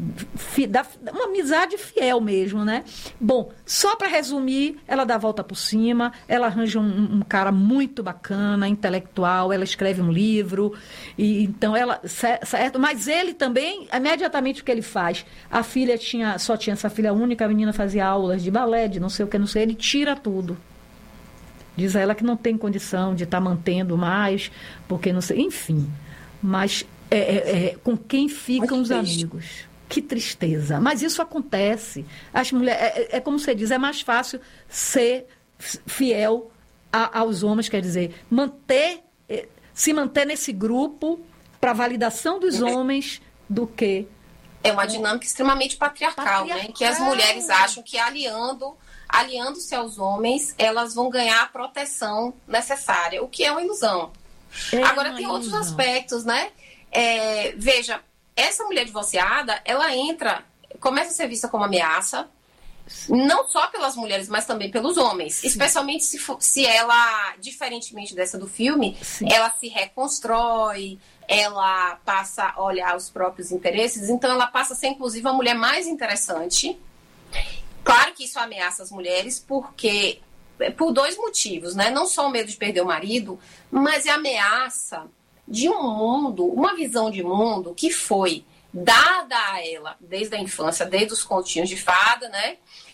Uma amizade fiel mesmo, né? Bom, só para resumir, ela dá a volta por cima, ela arranja um, um cara muito bacana, intelectual, ela escreve um livro, e então ela, certo? Mas ele também, imediatamente o que ele faz, a filha tinha, só tinha essa filha única, a menina fazia aulas de balé, de não sei o que, não sei, ele tira tudo. Diz a ela que não tem condição de estar tá mantendo mais, porque não sei, enfim. Mas é, é, é, com quem ficam muito os triste. Amigos? Que tristeza. Mas isso acontece. As mulheres, é, é como você diz, é mais fácil ser fiel a, aos homens, quer dizer, manter, se manter nesse grupo para validação dos homens do que... É uma dinâmica extremamente patriarcal, patriarcal. Né? Que as mulheres acham que aliando, aliando-se aos homens, elas vão ganhar a proteção necessária, o que é uma ilusão. É Agora, uma tem ilusão. Outros aspectos, né? É, veja... Essa mulher divorciada, ela entra, começa a ser vista como ameaça, não só pelas mulheres, mas também pelos homens. Sim. Especialmente se, for, se ela, diferentemente dessa do filme, Sim. ela se reconstrói, ela passa a olhar os próprios interesses, então ela passa a ser, inclusive, a mulher mais interessante. Claro que isso ameaça as mulheres, porque por dois motivos, né? Não só o medo de perder o marido, mas é a ameaça de um mundo, uma visão de mundo que foi dada a ela desde a infância, desde os continhos de fada, né?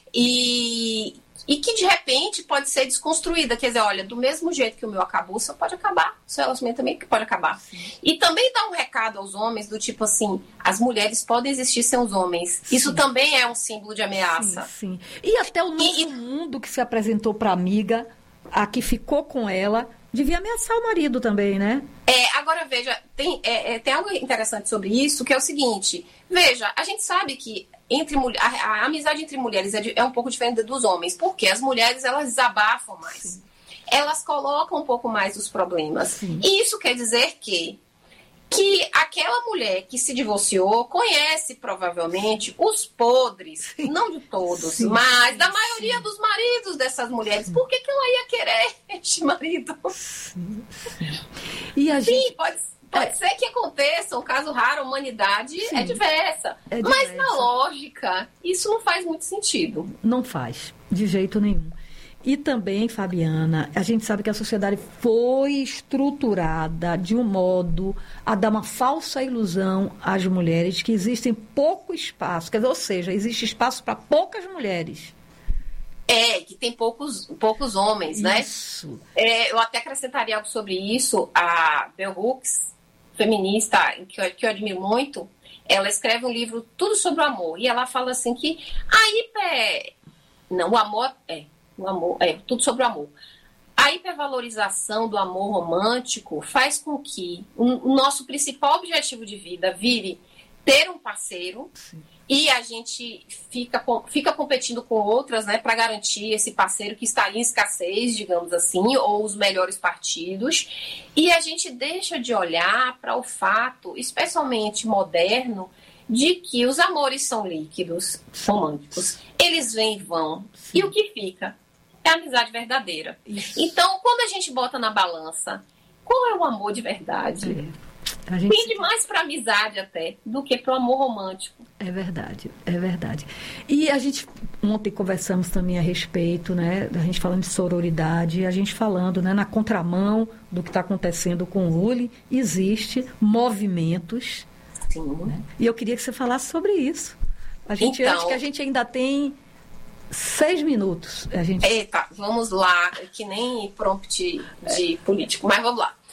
E, e que, de repente, pode ser desconstruída. Quer dizer, olha, do mesmo jeito que o meu acabou, o seu pode acabar. O seu relacionamento também pode acabar. Sim. E também dá um recado aos homens do tipo assim, as mulheres podem existir sem os homens. Sim. Isso também é um símbolo de ameaça. Sim, sim. E até o novo e, mundo que se apresentou para a amiga, a que ficou com ela, devia ameaçar o marido também, né? É, agora veja, tem, é, é, tem algo interessante sobre isso, que é o seguinte, veja, a gente sabe que entre a, a amizade entre mulheres é, de, é um pouco diferente dos homens, porque as mulheres, elas desabafam mais. Sim. Elas colocam um pouco mais os problemas. Sim. E isso quer dizer que que aquela mulher que se divorciou conhece provavelmente os podres, sim. não de todos, sim, mas sim, da maioria sim. dos maridos dessas mulheres. Sim. Por que, que ela ia querer este marido? Sim, sim. E a sim gente... pode, pode é... ser que aconteça um caso raro, a humanidade sim. é diversa. É diversa. Mas na lógica, isso não faz muito sentido. Não faz, de jeito nenhum. E também, Fabiana, a gente sabe que a sociedade foi estruturada de um modo a dar uma falsa ilusão às mulheres que existem pouco espaço, quer dizer, ou seja, existe espaço para poucas mulheres. É, que tem poucos, poucos homens, né? Isso. É, eu até acrescentaria algo sobre isso. A Bell Hooks, feminista, que eu, que eu admiro muito, ela escreve um livro tudo sobre o amor. E ela fala assim que a hiper... Não, o amor... É, o amor... É, tudo sobre o amor. A hipervalorização do amor romântico faz com que o nosso principal objetivo de vida vire ter um parceiro. Sim. E a gente fica, fica competindo com outras, né, para garantir esse parceiro que está em escassez, digamos assim, ou os melhores partidos. E a gente deixa de olhar para o fato, especialmente moderno, de que os amores são líquidos, românticos. Eles vêm e vão. Sim. E o que fica? É a amizade verdadeira. Isso. Então, quando a gente bota na balança, qual é o amor de verdade? É. A gente... Pende mais para amizade até do que para o amor romântico. É verdade, é verdade. E a gente, ontem conversamos também a respeito, né, a gente falando de sororidade, a gente falando, né, na contramão do que está acontecendo com o Uli, existe movimentos. Sim. Né, e eu queria que você falasse sobre isso. A gente, então, acho que a gente ainda tem seis minutos. A gente... Eita, vamos lá, que nem prompt de é. político, mas vamos lá.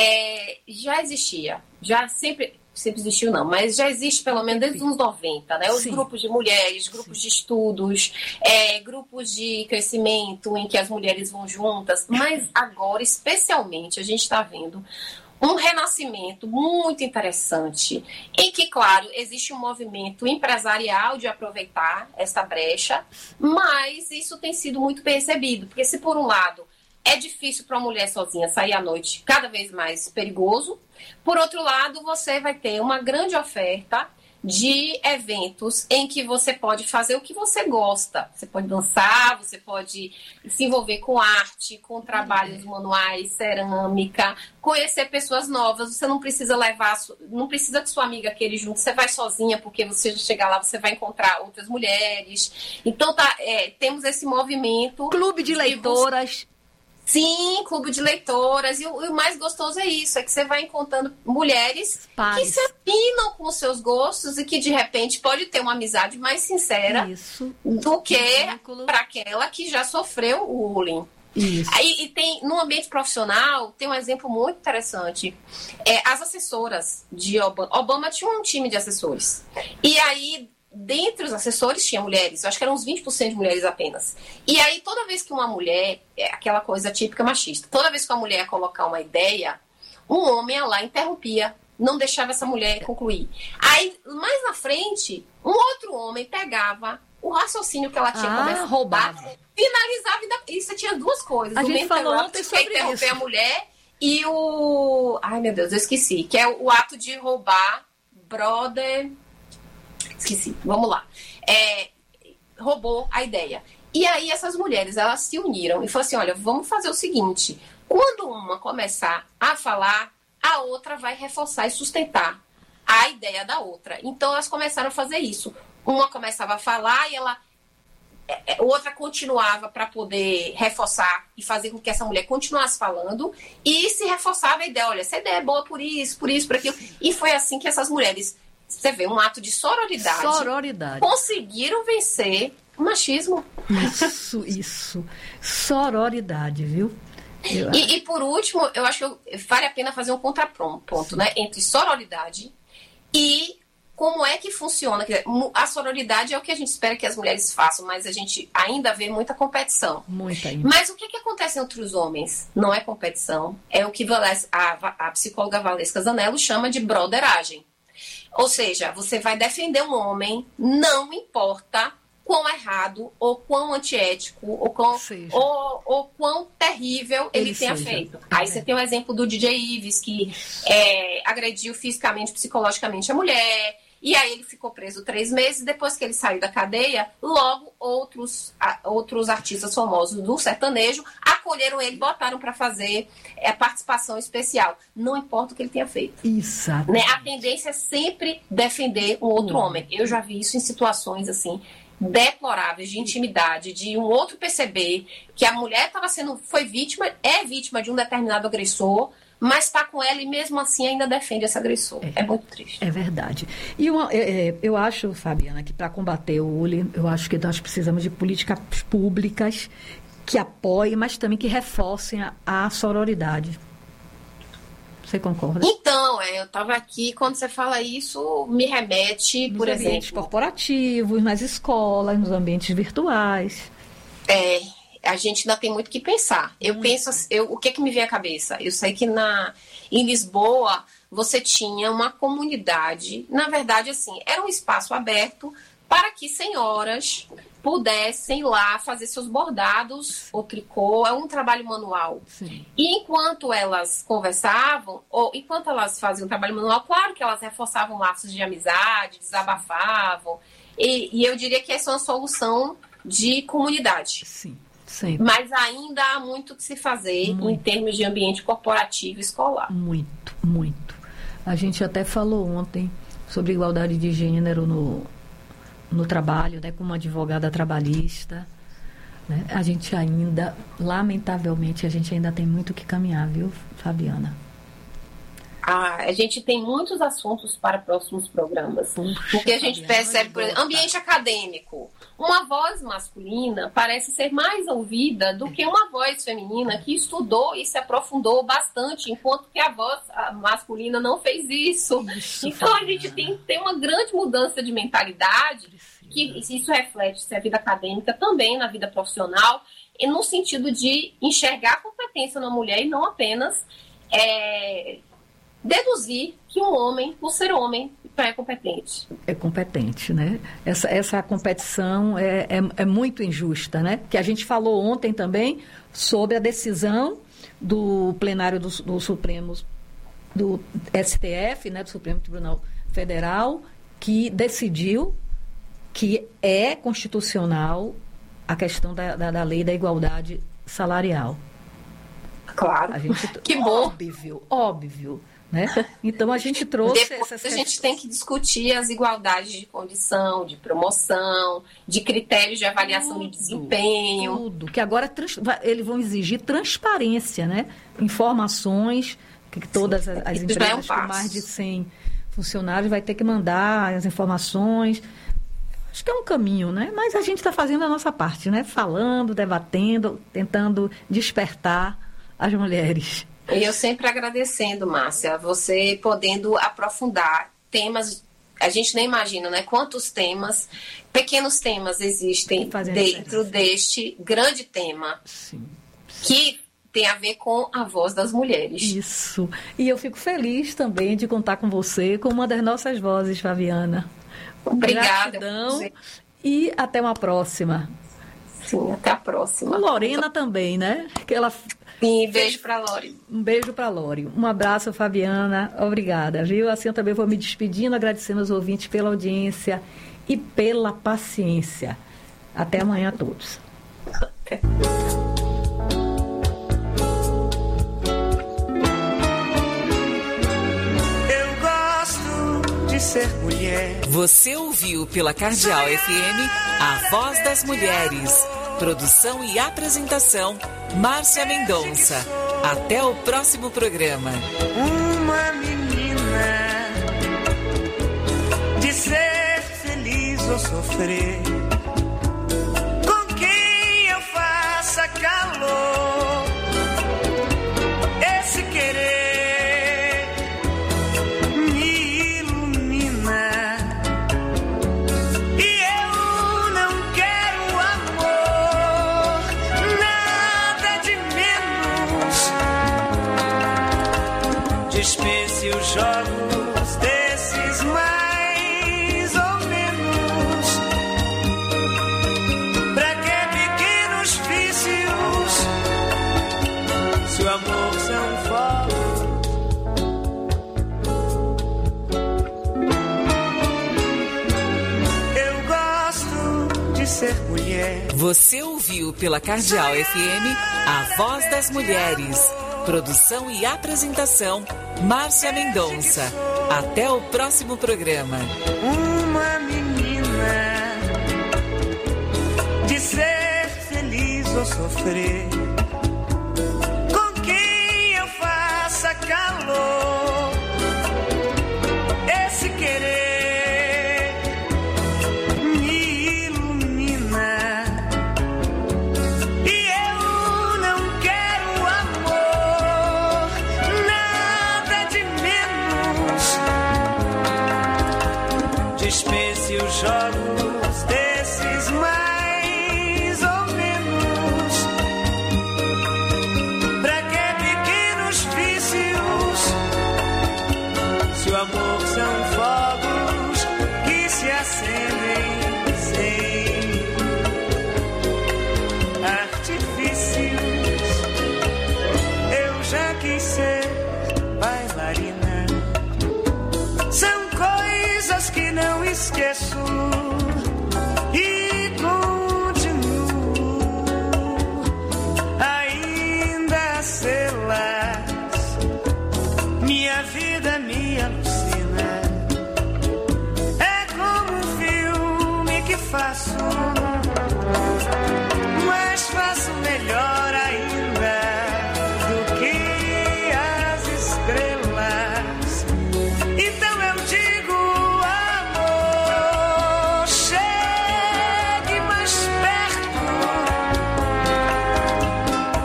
É, já existia, já sempre, sempre existiu não, mas já existe pelo menos desde os anos noventa, né? Os Sim. grupos de mulheres, grupos Sim. de estudos, é, grupos de crescimento em que as mulheres vão juntas, mas agora, especialmente, a gente está vendo um renascimento muito interessante, em que, claro, existe um movimento empresarial de aproveitar essa brecha, mas isso tem sido muito percebido, porque se por um lado é difícil para uma mulher sozinha sair à noite, cada vez mais perigoso. Por outro lado, você vai ter uma grande oferta de eventos em que você pode fazer o que você gosta. Você pode dançar, você pode se envolver com arte, com trabalhos manuais, cerâmica, conhecer pessoas novas. Você não precisa levar, não precisa que sua amiga queira ir junto, você vai sozinha, porque você chegar lá, você vai encontrar outras mulheres. Então, tá, é, temos esse movimento. Clube de leitoras. Sim, clube de leitoras. E o, e o mais gostoso é isso, é que você vai encontrando mulheres Pais. que se afinam com os seus gostos e que, de repente, pode ter uma amizade mais sincera isso. do que para aquela que já sofreu o bullying. Isso. Aí, e tem, no ambiente profissional, tem um exemplo muito interessante. É, as assessoras de Obama. Obama tinha um time de assessores. E aí... dentre os assessores tinha mulheres, eu acho que eram uns vinte por cento de mulheres apenas. E aí, toda vez que uma mulher, é aquela coisa típica machista, toda vez que uma mulher ia colocar uma ideia, um homem ia lá, interrompia, não deixava essa mulher concluir. Aí, mais na frente, um outro homem pegava o raciocínio que ela tinha ah, começado, roubava. finalizava, e você tinha duas coisas. A o gente falou ontem sobre interromper isso. a mulher e o... Ai, meu Deus, eu esqueci. Que é o ato de roubar brother... Esqueci, vamos lá. É, roubou a ideia. E aí essas mulheres, elas se uniram e falaram assim, olha, vamos fazer o seguinte, quando uma começar a falar, a outra vai reforçar e sustentar a ideia da outra. Então elas começaram a fazer isso. Uma começava a falar e ela... É, outra continuava para poder reforçar e fazer com que essa mulher continuasse falando e se reforçava a ideia, olha, essa ideia é boa por isso, por isso, por aquilo. E foi assim que essas mulheres... Você vê, um ato de sororidade. Sororidade. Conseguiram vencer o machismo. Isso, isso. Sororidade, viu? Eu... E, e por último, eu acho que vale a pena fazer um contraponto, né? Entre sororidade e como é que funciona. A sororidade é o que a gente espera que as mulheres façam, mas a gente ainda vê muita competição. Muita ainda. Mas o que, que acontece entre os homens? Não é competição. É o que a, a psicóloga Valesca Zanello chama de broderagem. Ou seja, você vai defender um homem, não importa quão errado, ou quão antiético, ou quão, ou, ou quão terrível ele, ele tenha seja. feito. Aí é. você tem o exemplo do D J Ives, que é, agrediu fisicamente, psicologicamente a mulher, e aí ele ficou preso três meses, depois que ele saiu da cadeia, logo outros, a, outros artistas famosos do sertanejo acolheram ele, botaram para fazer é, participação especial. Não importa o que ele tenha feito. Exato. Né? A tendência é sempre defender um outro hum. homem. Eu já vi isso em situações assim deploráveis de intimidade, de um outro perceber que a mulher estava sendo, foi vítima, é vítima de um determinado agressor, mas está com ela e mesmo assim ainda defende esse agressor. É, é muito triste. É verdade. E uma, é, eu acho, Fabiana, que para combater o bullying, eu acho que nós precisamos de políticas públicas que apoiem, mas também que reforcem a, a sororidade. Você concorda? Então, é, eu estava aqui, quando você fala isso, me remete, nos por ambientes exemplo... corporativos, nas escolas, nos ambientes virtuais. É, a gente ainda tem muito que pensar. Eu hum. penso, eu, o que que me vem à cabeça? Eu sei que na, em Lisboa você tinha uma comunidade, na verdade, assim, era um espaço aberto para que senhoras pudessem lá fazer seus bordados, o tricô, é um trabalho manual. Sim. E enquanto elas conversavam, ou enquanto elas faziam o trabalho manual, claro que elas reforçavam laços de amizade, desabafavam, e, e eu diria que essa é uma solução de comunidade. Sim, sim. Mas ainda há muito que se fazer muito. Em termos de ambiente corporativo e escolar. Muito, muito. A gente até falou ontem sobre igualdade de gênero no, no trabalho, né, como advogada trabalhista. Né? A gente ainda, lamentavelmente, a gente ainda tem muito que caminhar, viu, Fabiana? Ah, a gente tem muitos assuntos para próximos programas. Puxa, porque a gente Fabiana, percebe, por exemplo, ambiente acadêmico. Uma voz masculina parece ser mais ouvida do que uma voz feminina que estudou e se aprofundou bastante, enquanto que a voz masculina não fez isso. isso então Fabiana. A gente tem, tem uma grande mudança de mentalidade, que isso reflete-se na vida acadêmica, também na vida profissional, e no sentido de enxergar a competência na mulher e não apenas... É, deduzir que um homem, por ser homem, é competente. É competente, né? Essa, essa competição é, é, é muito injusta, né? Que a gente falou ontem também sobre a decisão do plenário do, do Supremo, do S T F, né? Do Supremo Tribunal Federal, que decidiu que é constitucional a questão da, da, da lei da igualdade salarial. Claro. A gente, que bom. Óbvio, óbvio. Né? Então a gente trouxe Depois essas a gente questões. Tem que discutir as igualdades de condição, de promoção, de critérios de avaliação tudo, de desempenho. Tudo, que agora trans, eles vão exigir transparência, né? Informações, que todas Sim, as, as empresas é um com mais de cem funcionários vai ter que mandar as informações. Acho que é um caminho, né? Mas a gente está fazendo a nossa parte, né? Falando, debatendo, tentando despertar as mulheres. E eu sempre agradecendo, Márcia, você podendo aprofundar temas, a gente nem imagina, né? Quantos temas, pequenos temas existem dentro deste grande tema. Sim. Que tem a ver com a voz das mulheres. Isso. E eu fico feliz também de contar com você, com uma das nossas vozes, Fabiana. Obrigada. Gratidão e até uma próxima. Sim, até a próxima. Lorena também, né? Que ela... Sim, beijo para Lori. Um beijo para Lori. Um abraço, Fabiana. Obrigada, viu? Assim eu também vou me despedindo, agradecendo aos ouvintes pela audiência e pela paciência. Até amanhã a todos. Até. Eu gosto de ser mulher. Você ouviu pela Cardeal F M a Voz das Mulheres. Produção e apresentação, Márcia Mendonça. Até o próximo programa. Uma menina de ser feliz ou sofrer, com quem eu faça calor, esse querer me ilumina. Dispense os jogos desses mais ou menos. Pra que pequenos vícios, se o amor são fogos? Eu gosto de ser mulher. Você ouviu pela Cardeal F M a Voz das Mulheres. Produção e apresentação, Márcia Mendonça. Até o próximo programa. Uma menina de ser feliz ou sofrer, com quem eu faça calor, esse querer me ilumina. E eu não quero amor, nada de menos.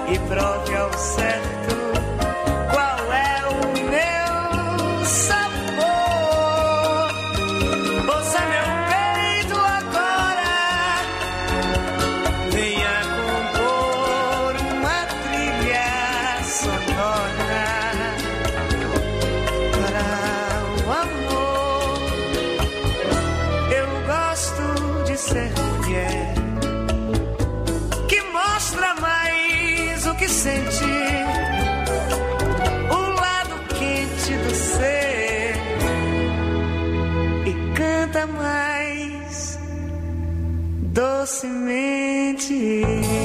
e prove ao certo qual é o meu sabor. Ouça meu peito agora, venha compor uma trilha sonora para o amor. Eu gosto de ser mulher que mostra mais o que sente, o lado quente do ser, e canta mais docemente.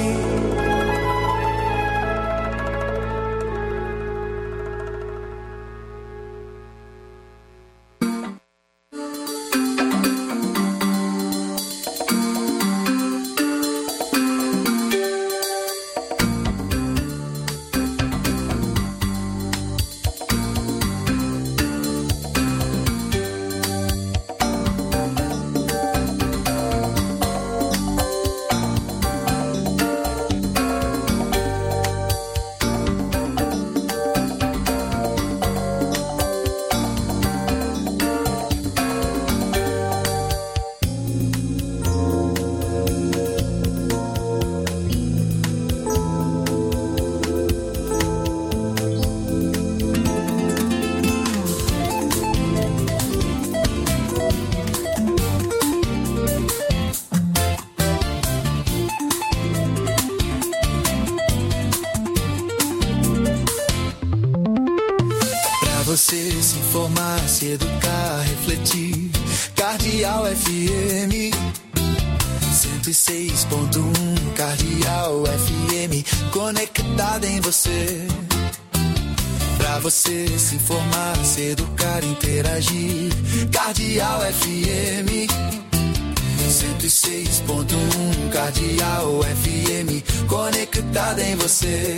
Você se informar, se educar, refletir. Cardeal F M cento e seis ponto um, Cardeal F M, conectada em você. Pra você se informar, se educar, interagir. Cardeal F M cento e seis ponto um, Cardeal F M, conectada em você.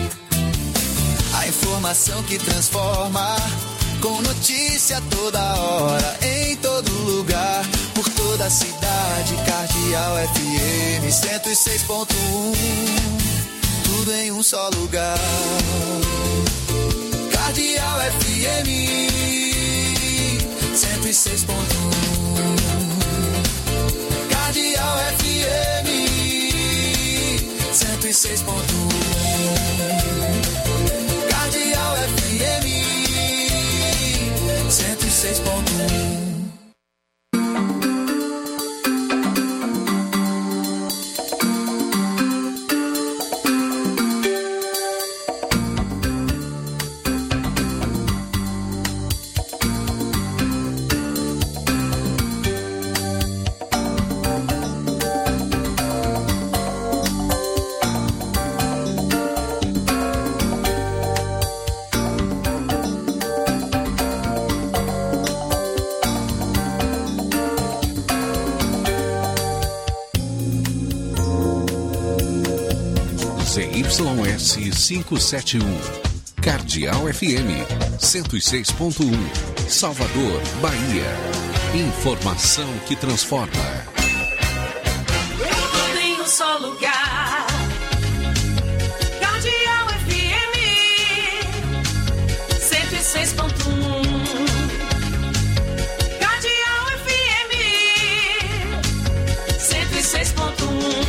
A informação que transforma, com notícia toda hora, em todo lugar, por toda a cidade. Cardeal F M cento e seis ponto um, tudo em um só lugar. Cardeal F M cento e seis ponto um, Cardeal F M cento e seis ponto um, Cardeal F M cento e seis ponto um. Z Y S quinhentos e setenta e um, Cardeal F M cento e seis ponto um, Salvador, Bahia. Informação que transforma. Tudo em um só lugar. Cardeal F M cento e seis ponto um, Cardeal F M cento e seis ponto um.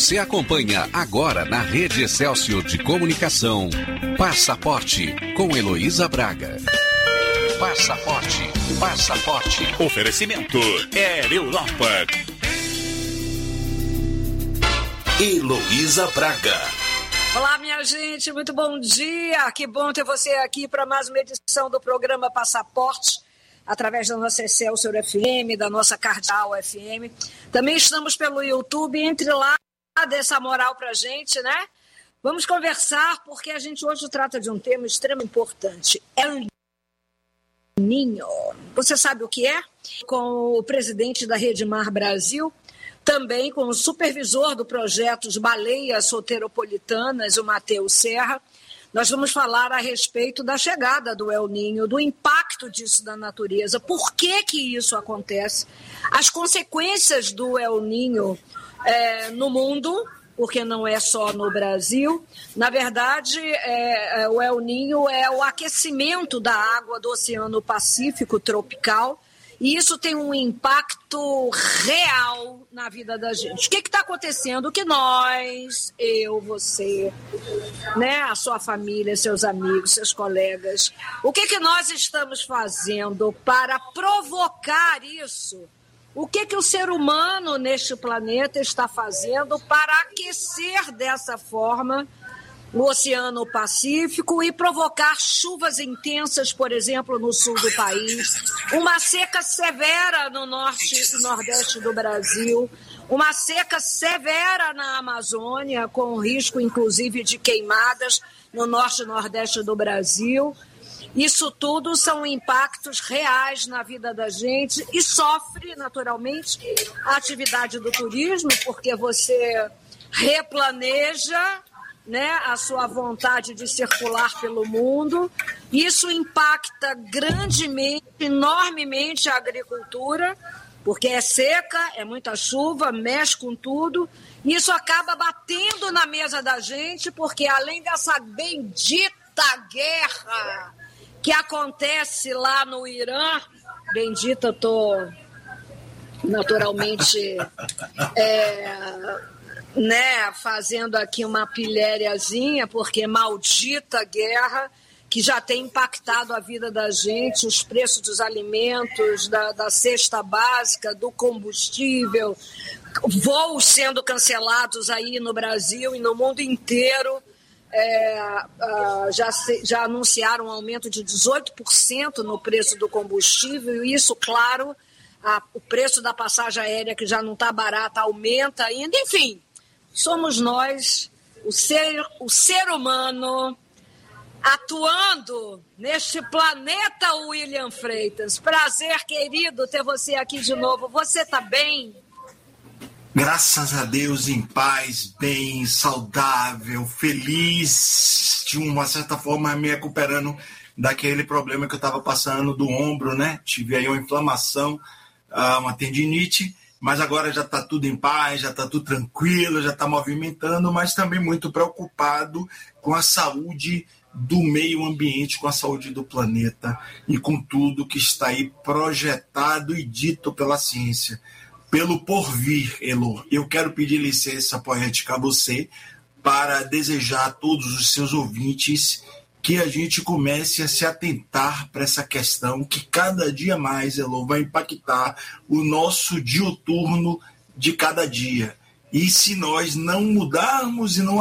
Você acompanha agora na Rede Excelsior de Comunicação. Passaporte, com Heloísa Braga. Passaporte, passaporte. Oferecimento Air Europa. Heloísa Braga. Olá, minha gente, muito bom dia. Que bom ter você aqui para mais uma edição do programa Passaporte, através da nossa Excelsior F M, da nossa Cardial F M. Também estamos pelo YouTube, entre lá, dê essa moral pra gente, né? Vamos conversar, porque a gente hoje trata de um tema extremamente importante. El Niño. Você sabe o que é? Com o presidente da Rede Mar Brasil, também com o supervisor do projeto de Baleias Soteropolitanas, o Matheus Serra, nós vamos falar a respeito da chegada do El Niño, do impacto disso na natureza, por que que isso acontece, as consequências do El Niño é, no mundo, porque não é só no Brasil. Na verdade, é, é, o El Niño é o aquecimento da água do Oceano Pacífico tropical, e isso tem um impacto real na vida da gente. O que está acontecendo? O que nós, eu, você, né, a sua família, seus amigos, seus colegas, o que, que nós estamos fazendo para provocar isso? O que, que o ser humano neste planeta está fazendo para aquecer dessa forma o Oceano Pacífico e provocar chuvas intensas, por exemplo, no sul do país, uma seca severa no norte e nordeste do Brasil, uma seca severa na Amazônia, com risco, inclusive, de queimadas no norte e nordeste do Brasil. Isso tudo são impactos reais na vida da gente e sofre, naturalmente, a atividade do turismo, porque você replaneja, né, a sua vontade de circular pelo mundo. Isso impacta grandemente, enormemente a agricultura, porque é seca, é muita chuva, mexe com tudo. Isso acaba batendo na mesa da gente, porque além dessa bendita guerra que acontece lá no Irã, bendita, eu tô naturalmente é, né, fazendo aqui uma pilhériazinha, porque maldita guerra que já tem impactado a vida da gente, os preços dos alimentos, da, da cesta básica, do combustível, voos sendo cancelados aí no Brasil e no mundo inteiro. É, uh, já, se, já anunciaram um aumento de dezoito por cento no preço do combustível, e isso, claro, a, o preço da passagem aérea, que já não está barata, aumenta ainda. Enfim, somos nós, o ser, o ser humano, atuando neste planeta, William Freitas. Prazer, querido, ter você aqui de novo. Você está bem? Graças a Deus, em paz, bem, saudável, feliz, de uma certa forma me recuperando daquele problema que eu estava passando do ombro, né? Tive aí uma inflamação, uma tendinite, mas agora já está tudo em paz, já está tudo tranquilo, já está movimentando, mas também muito preocupado com a saúde do meio ambiente, com a saúde do planeta e com tudo que está aí projetado e dito pela ciência. Pelo porvir, Elo, eu quero pedir licença poética a você para desejar a todos os seus ouvintes que a gente comece a se atentar para essa questão que cada dia mais, Elo, vai impactar o nosso diuturno de cada dia. E se nós não mudarmos e não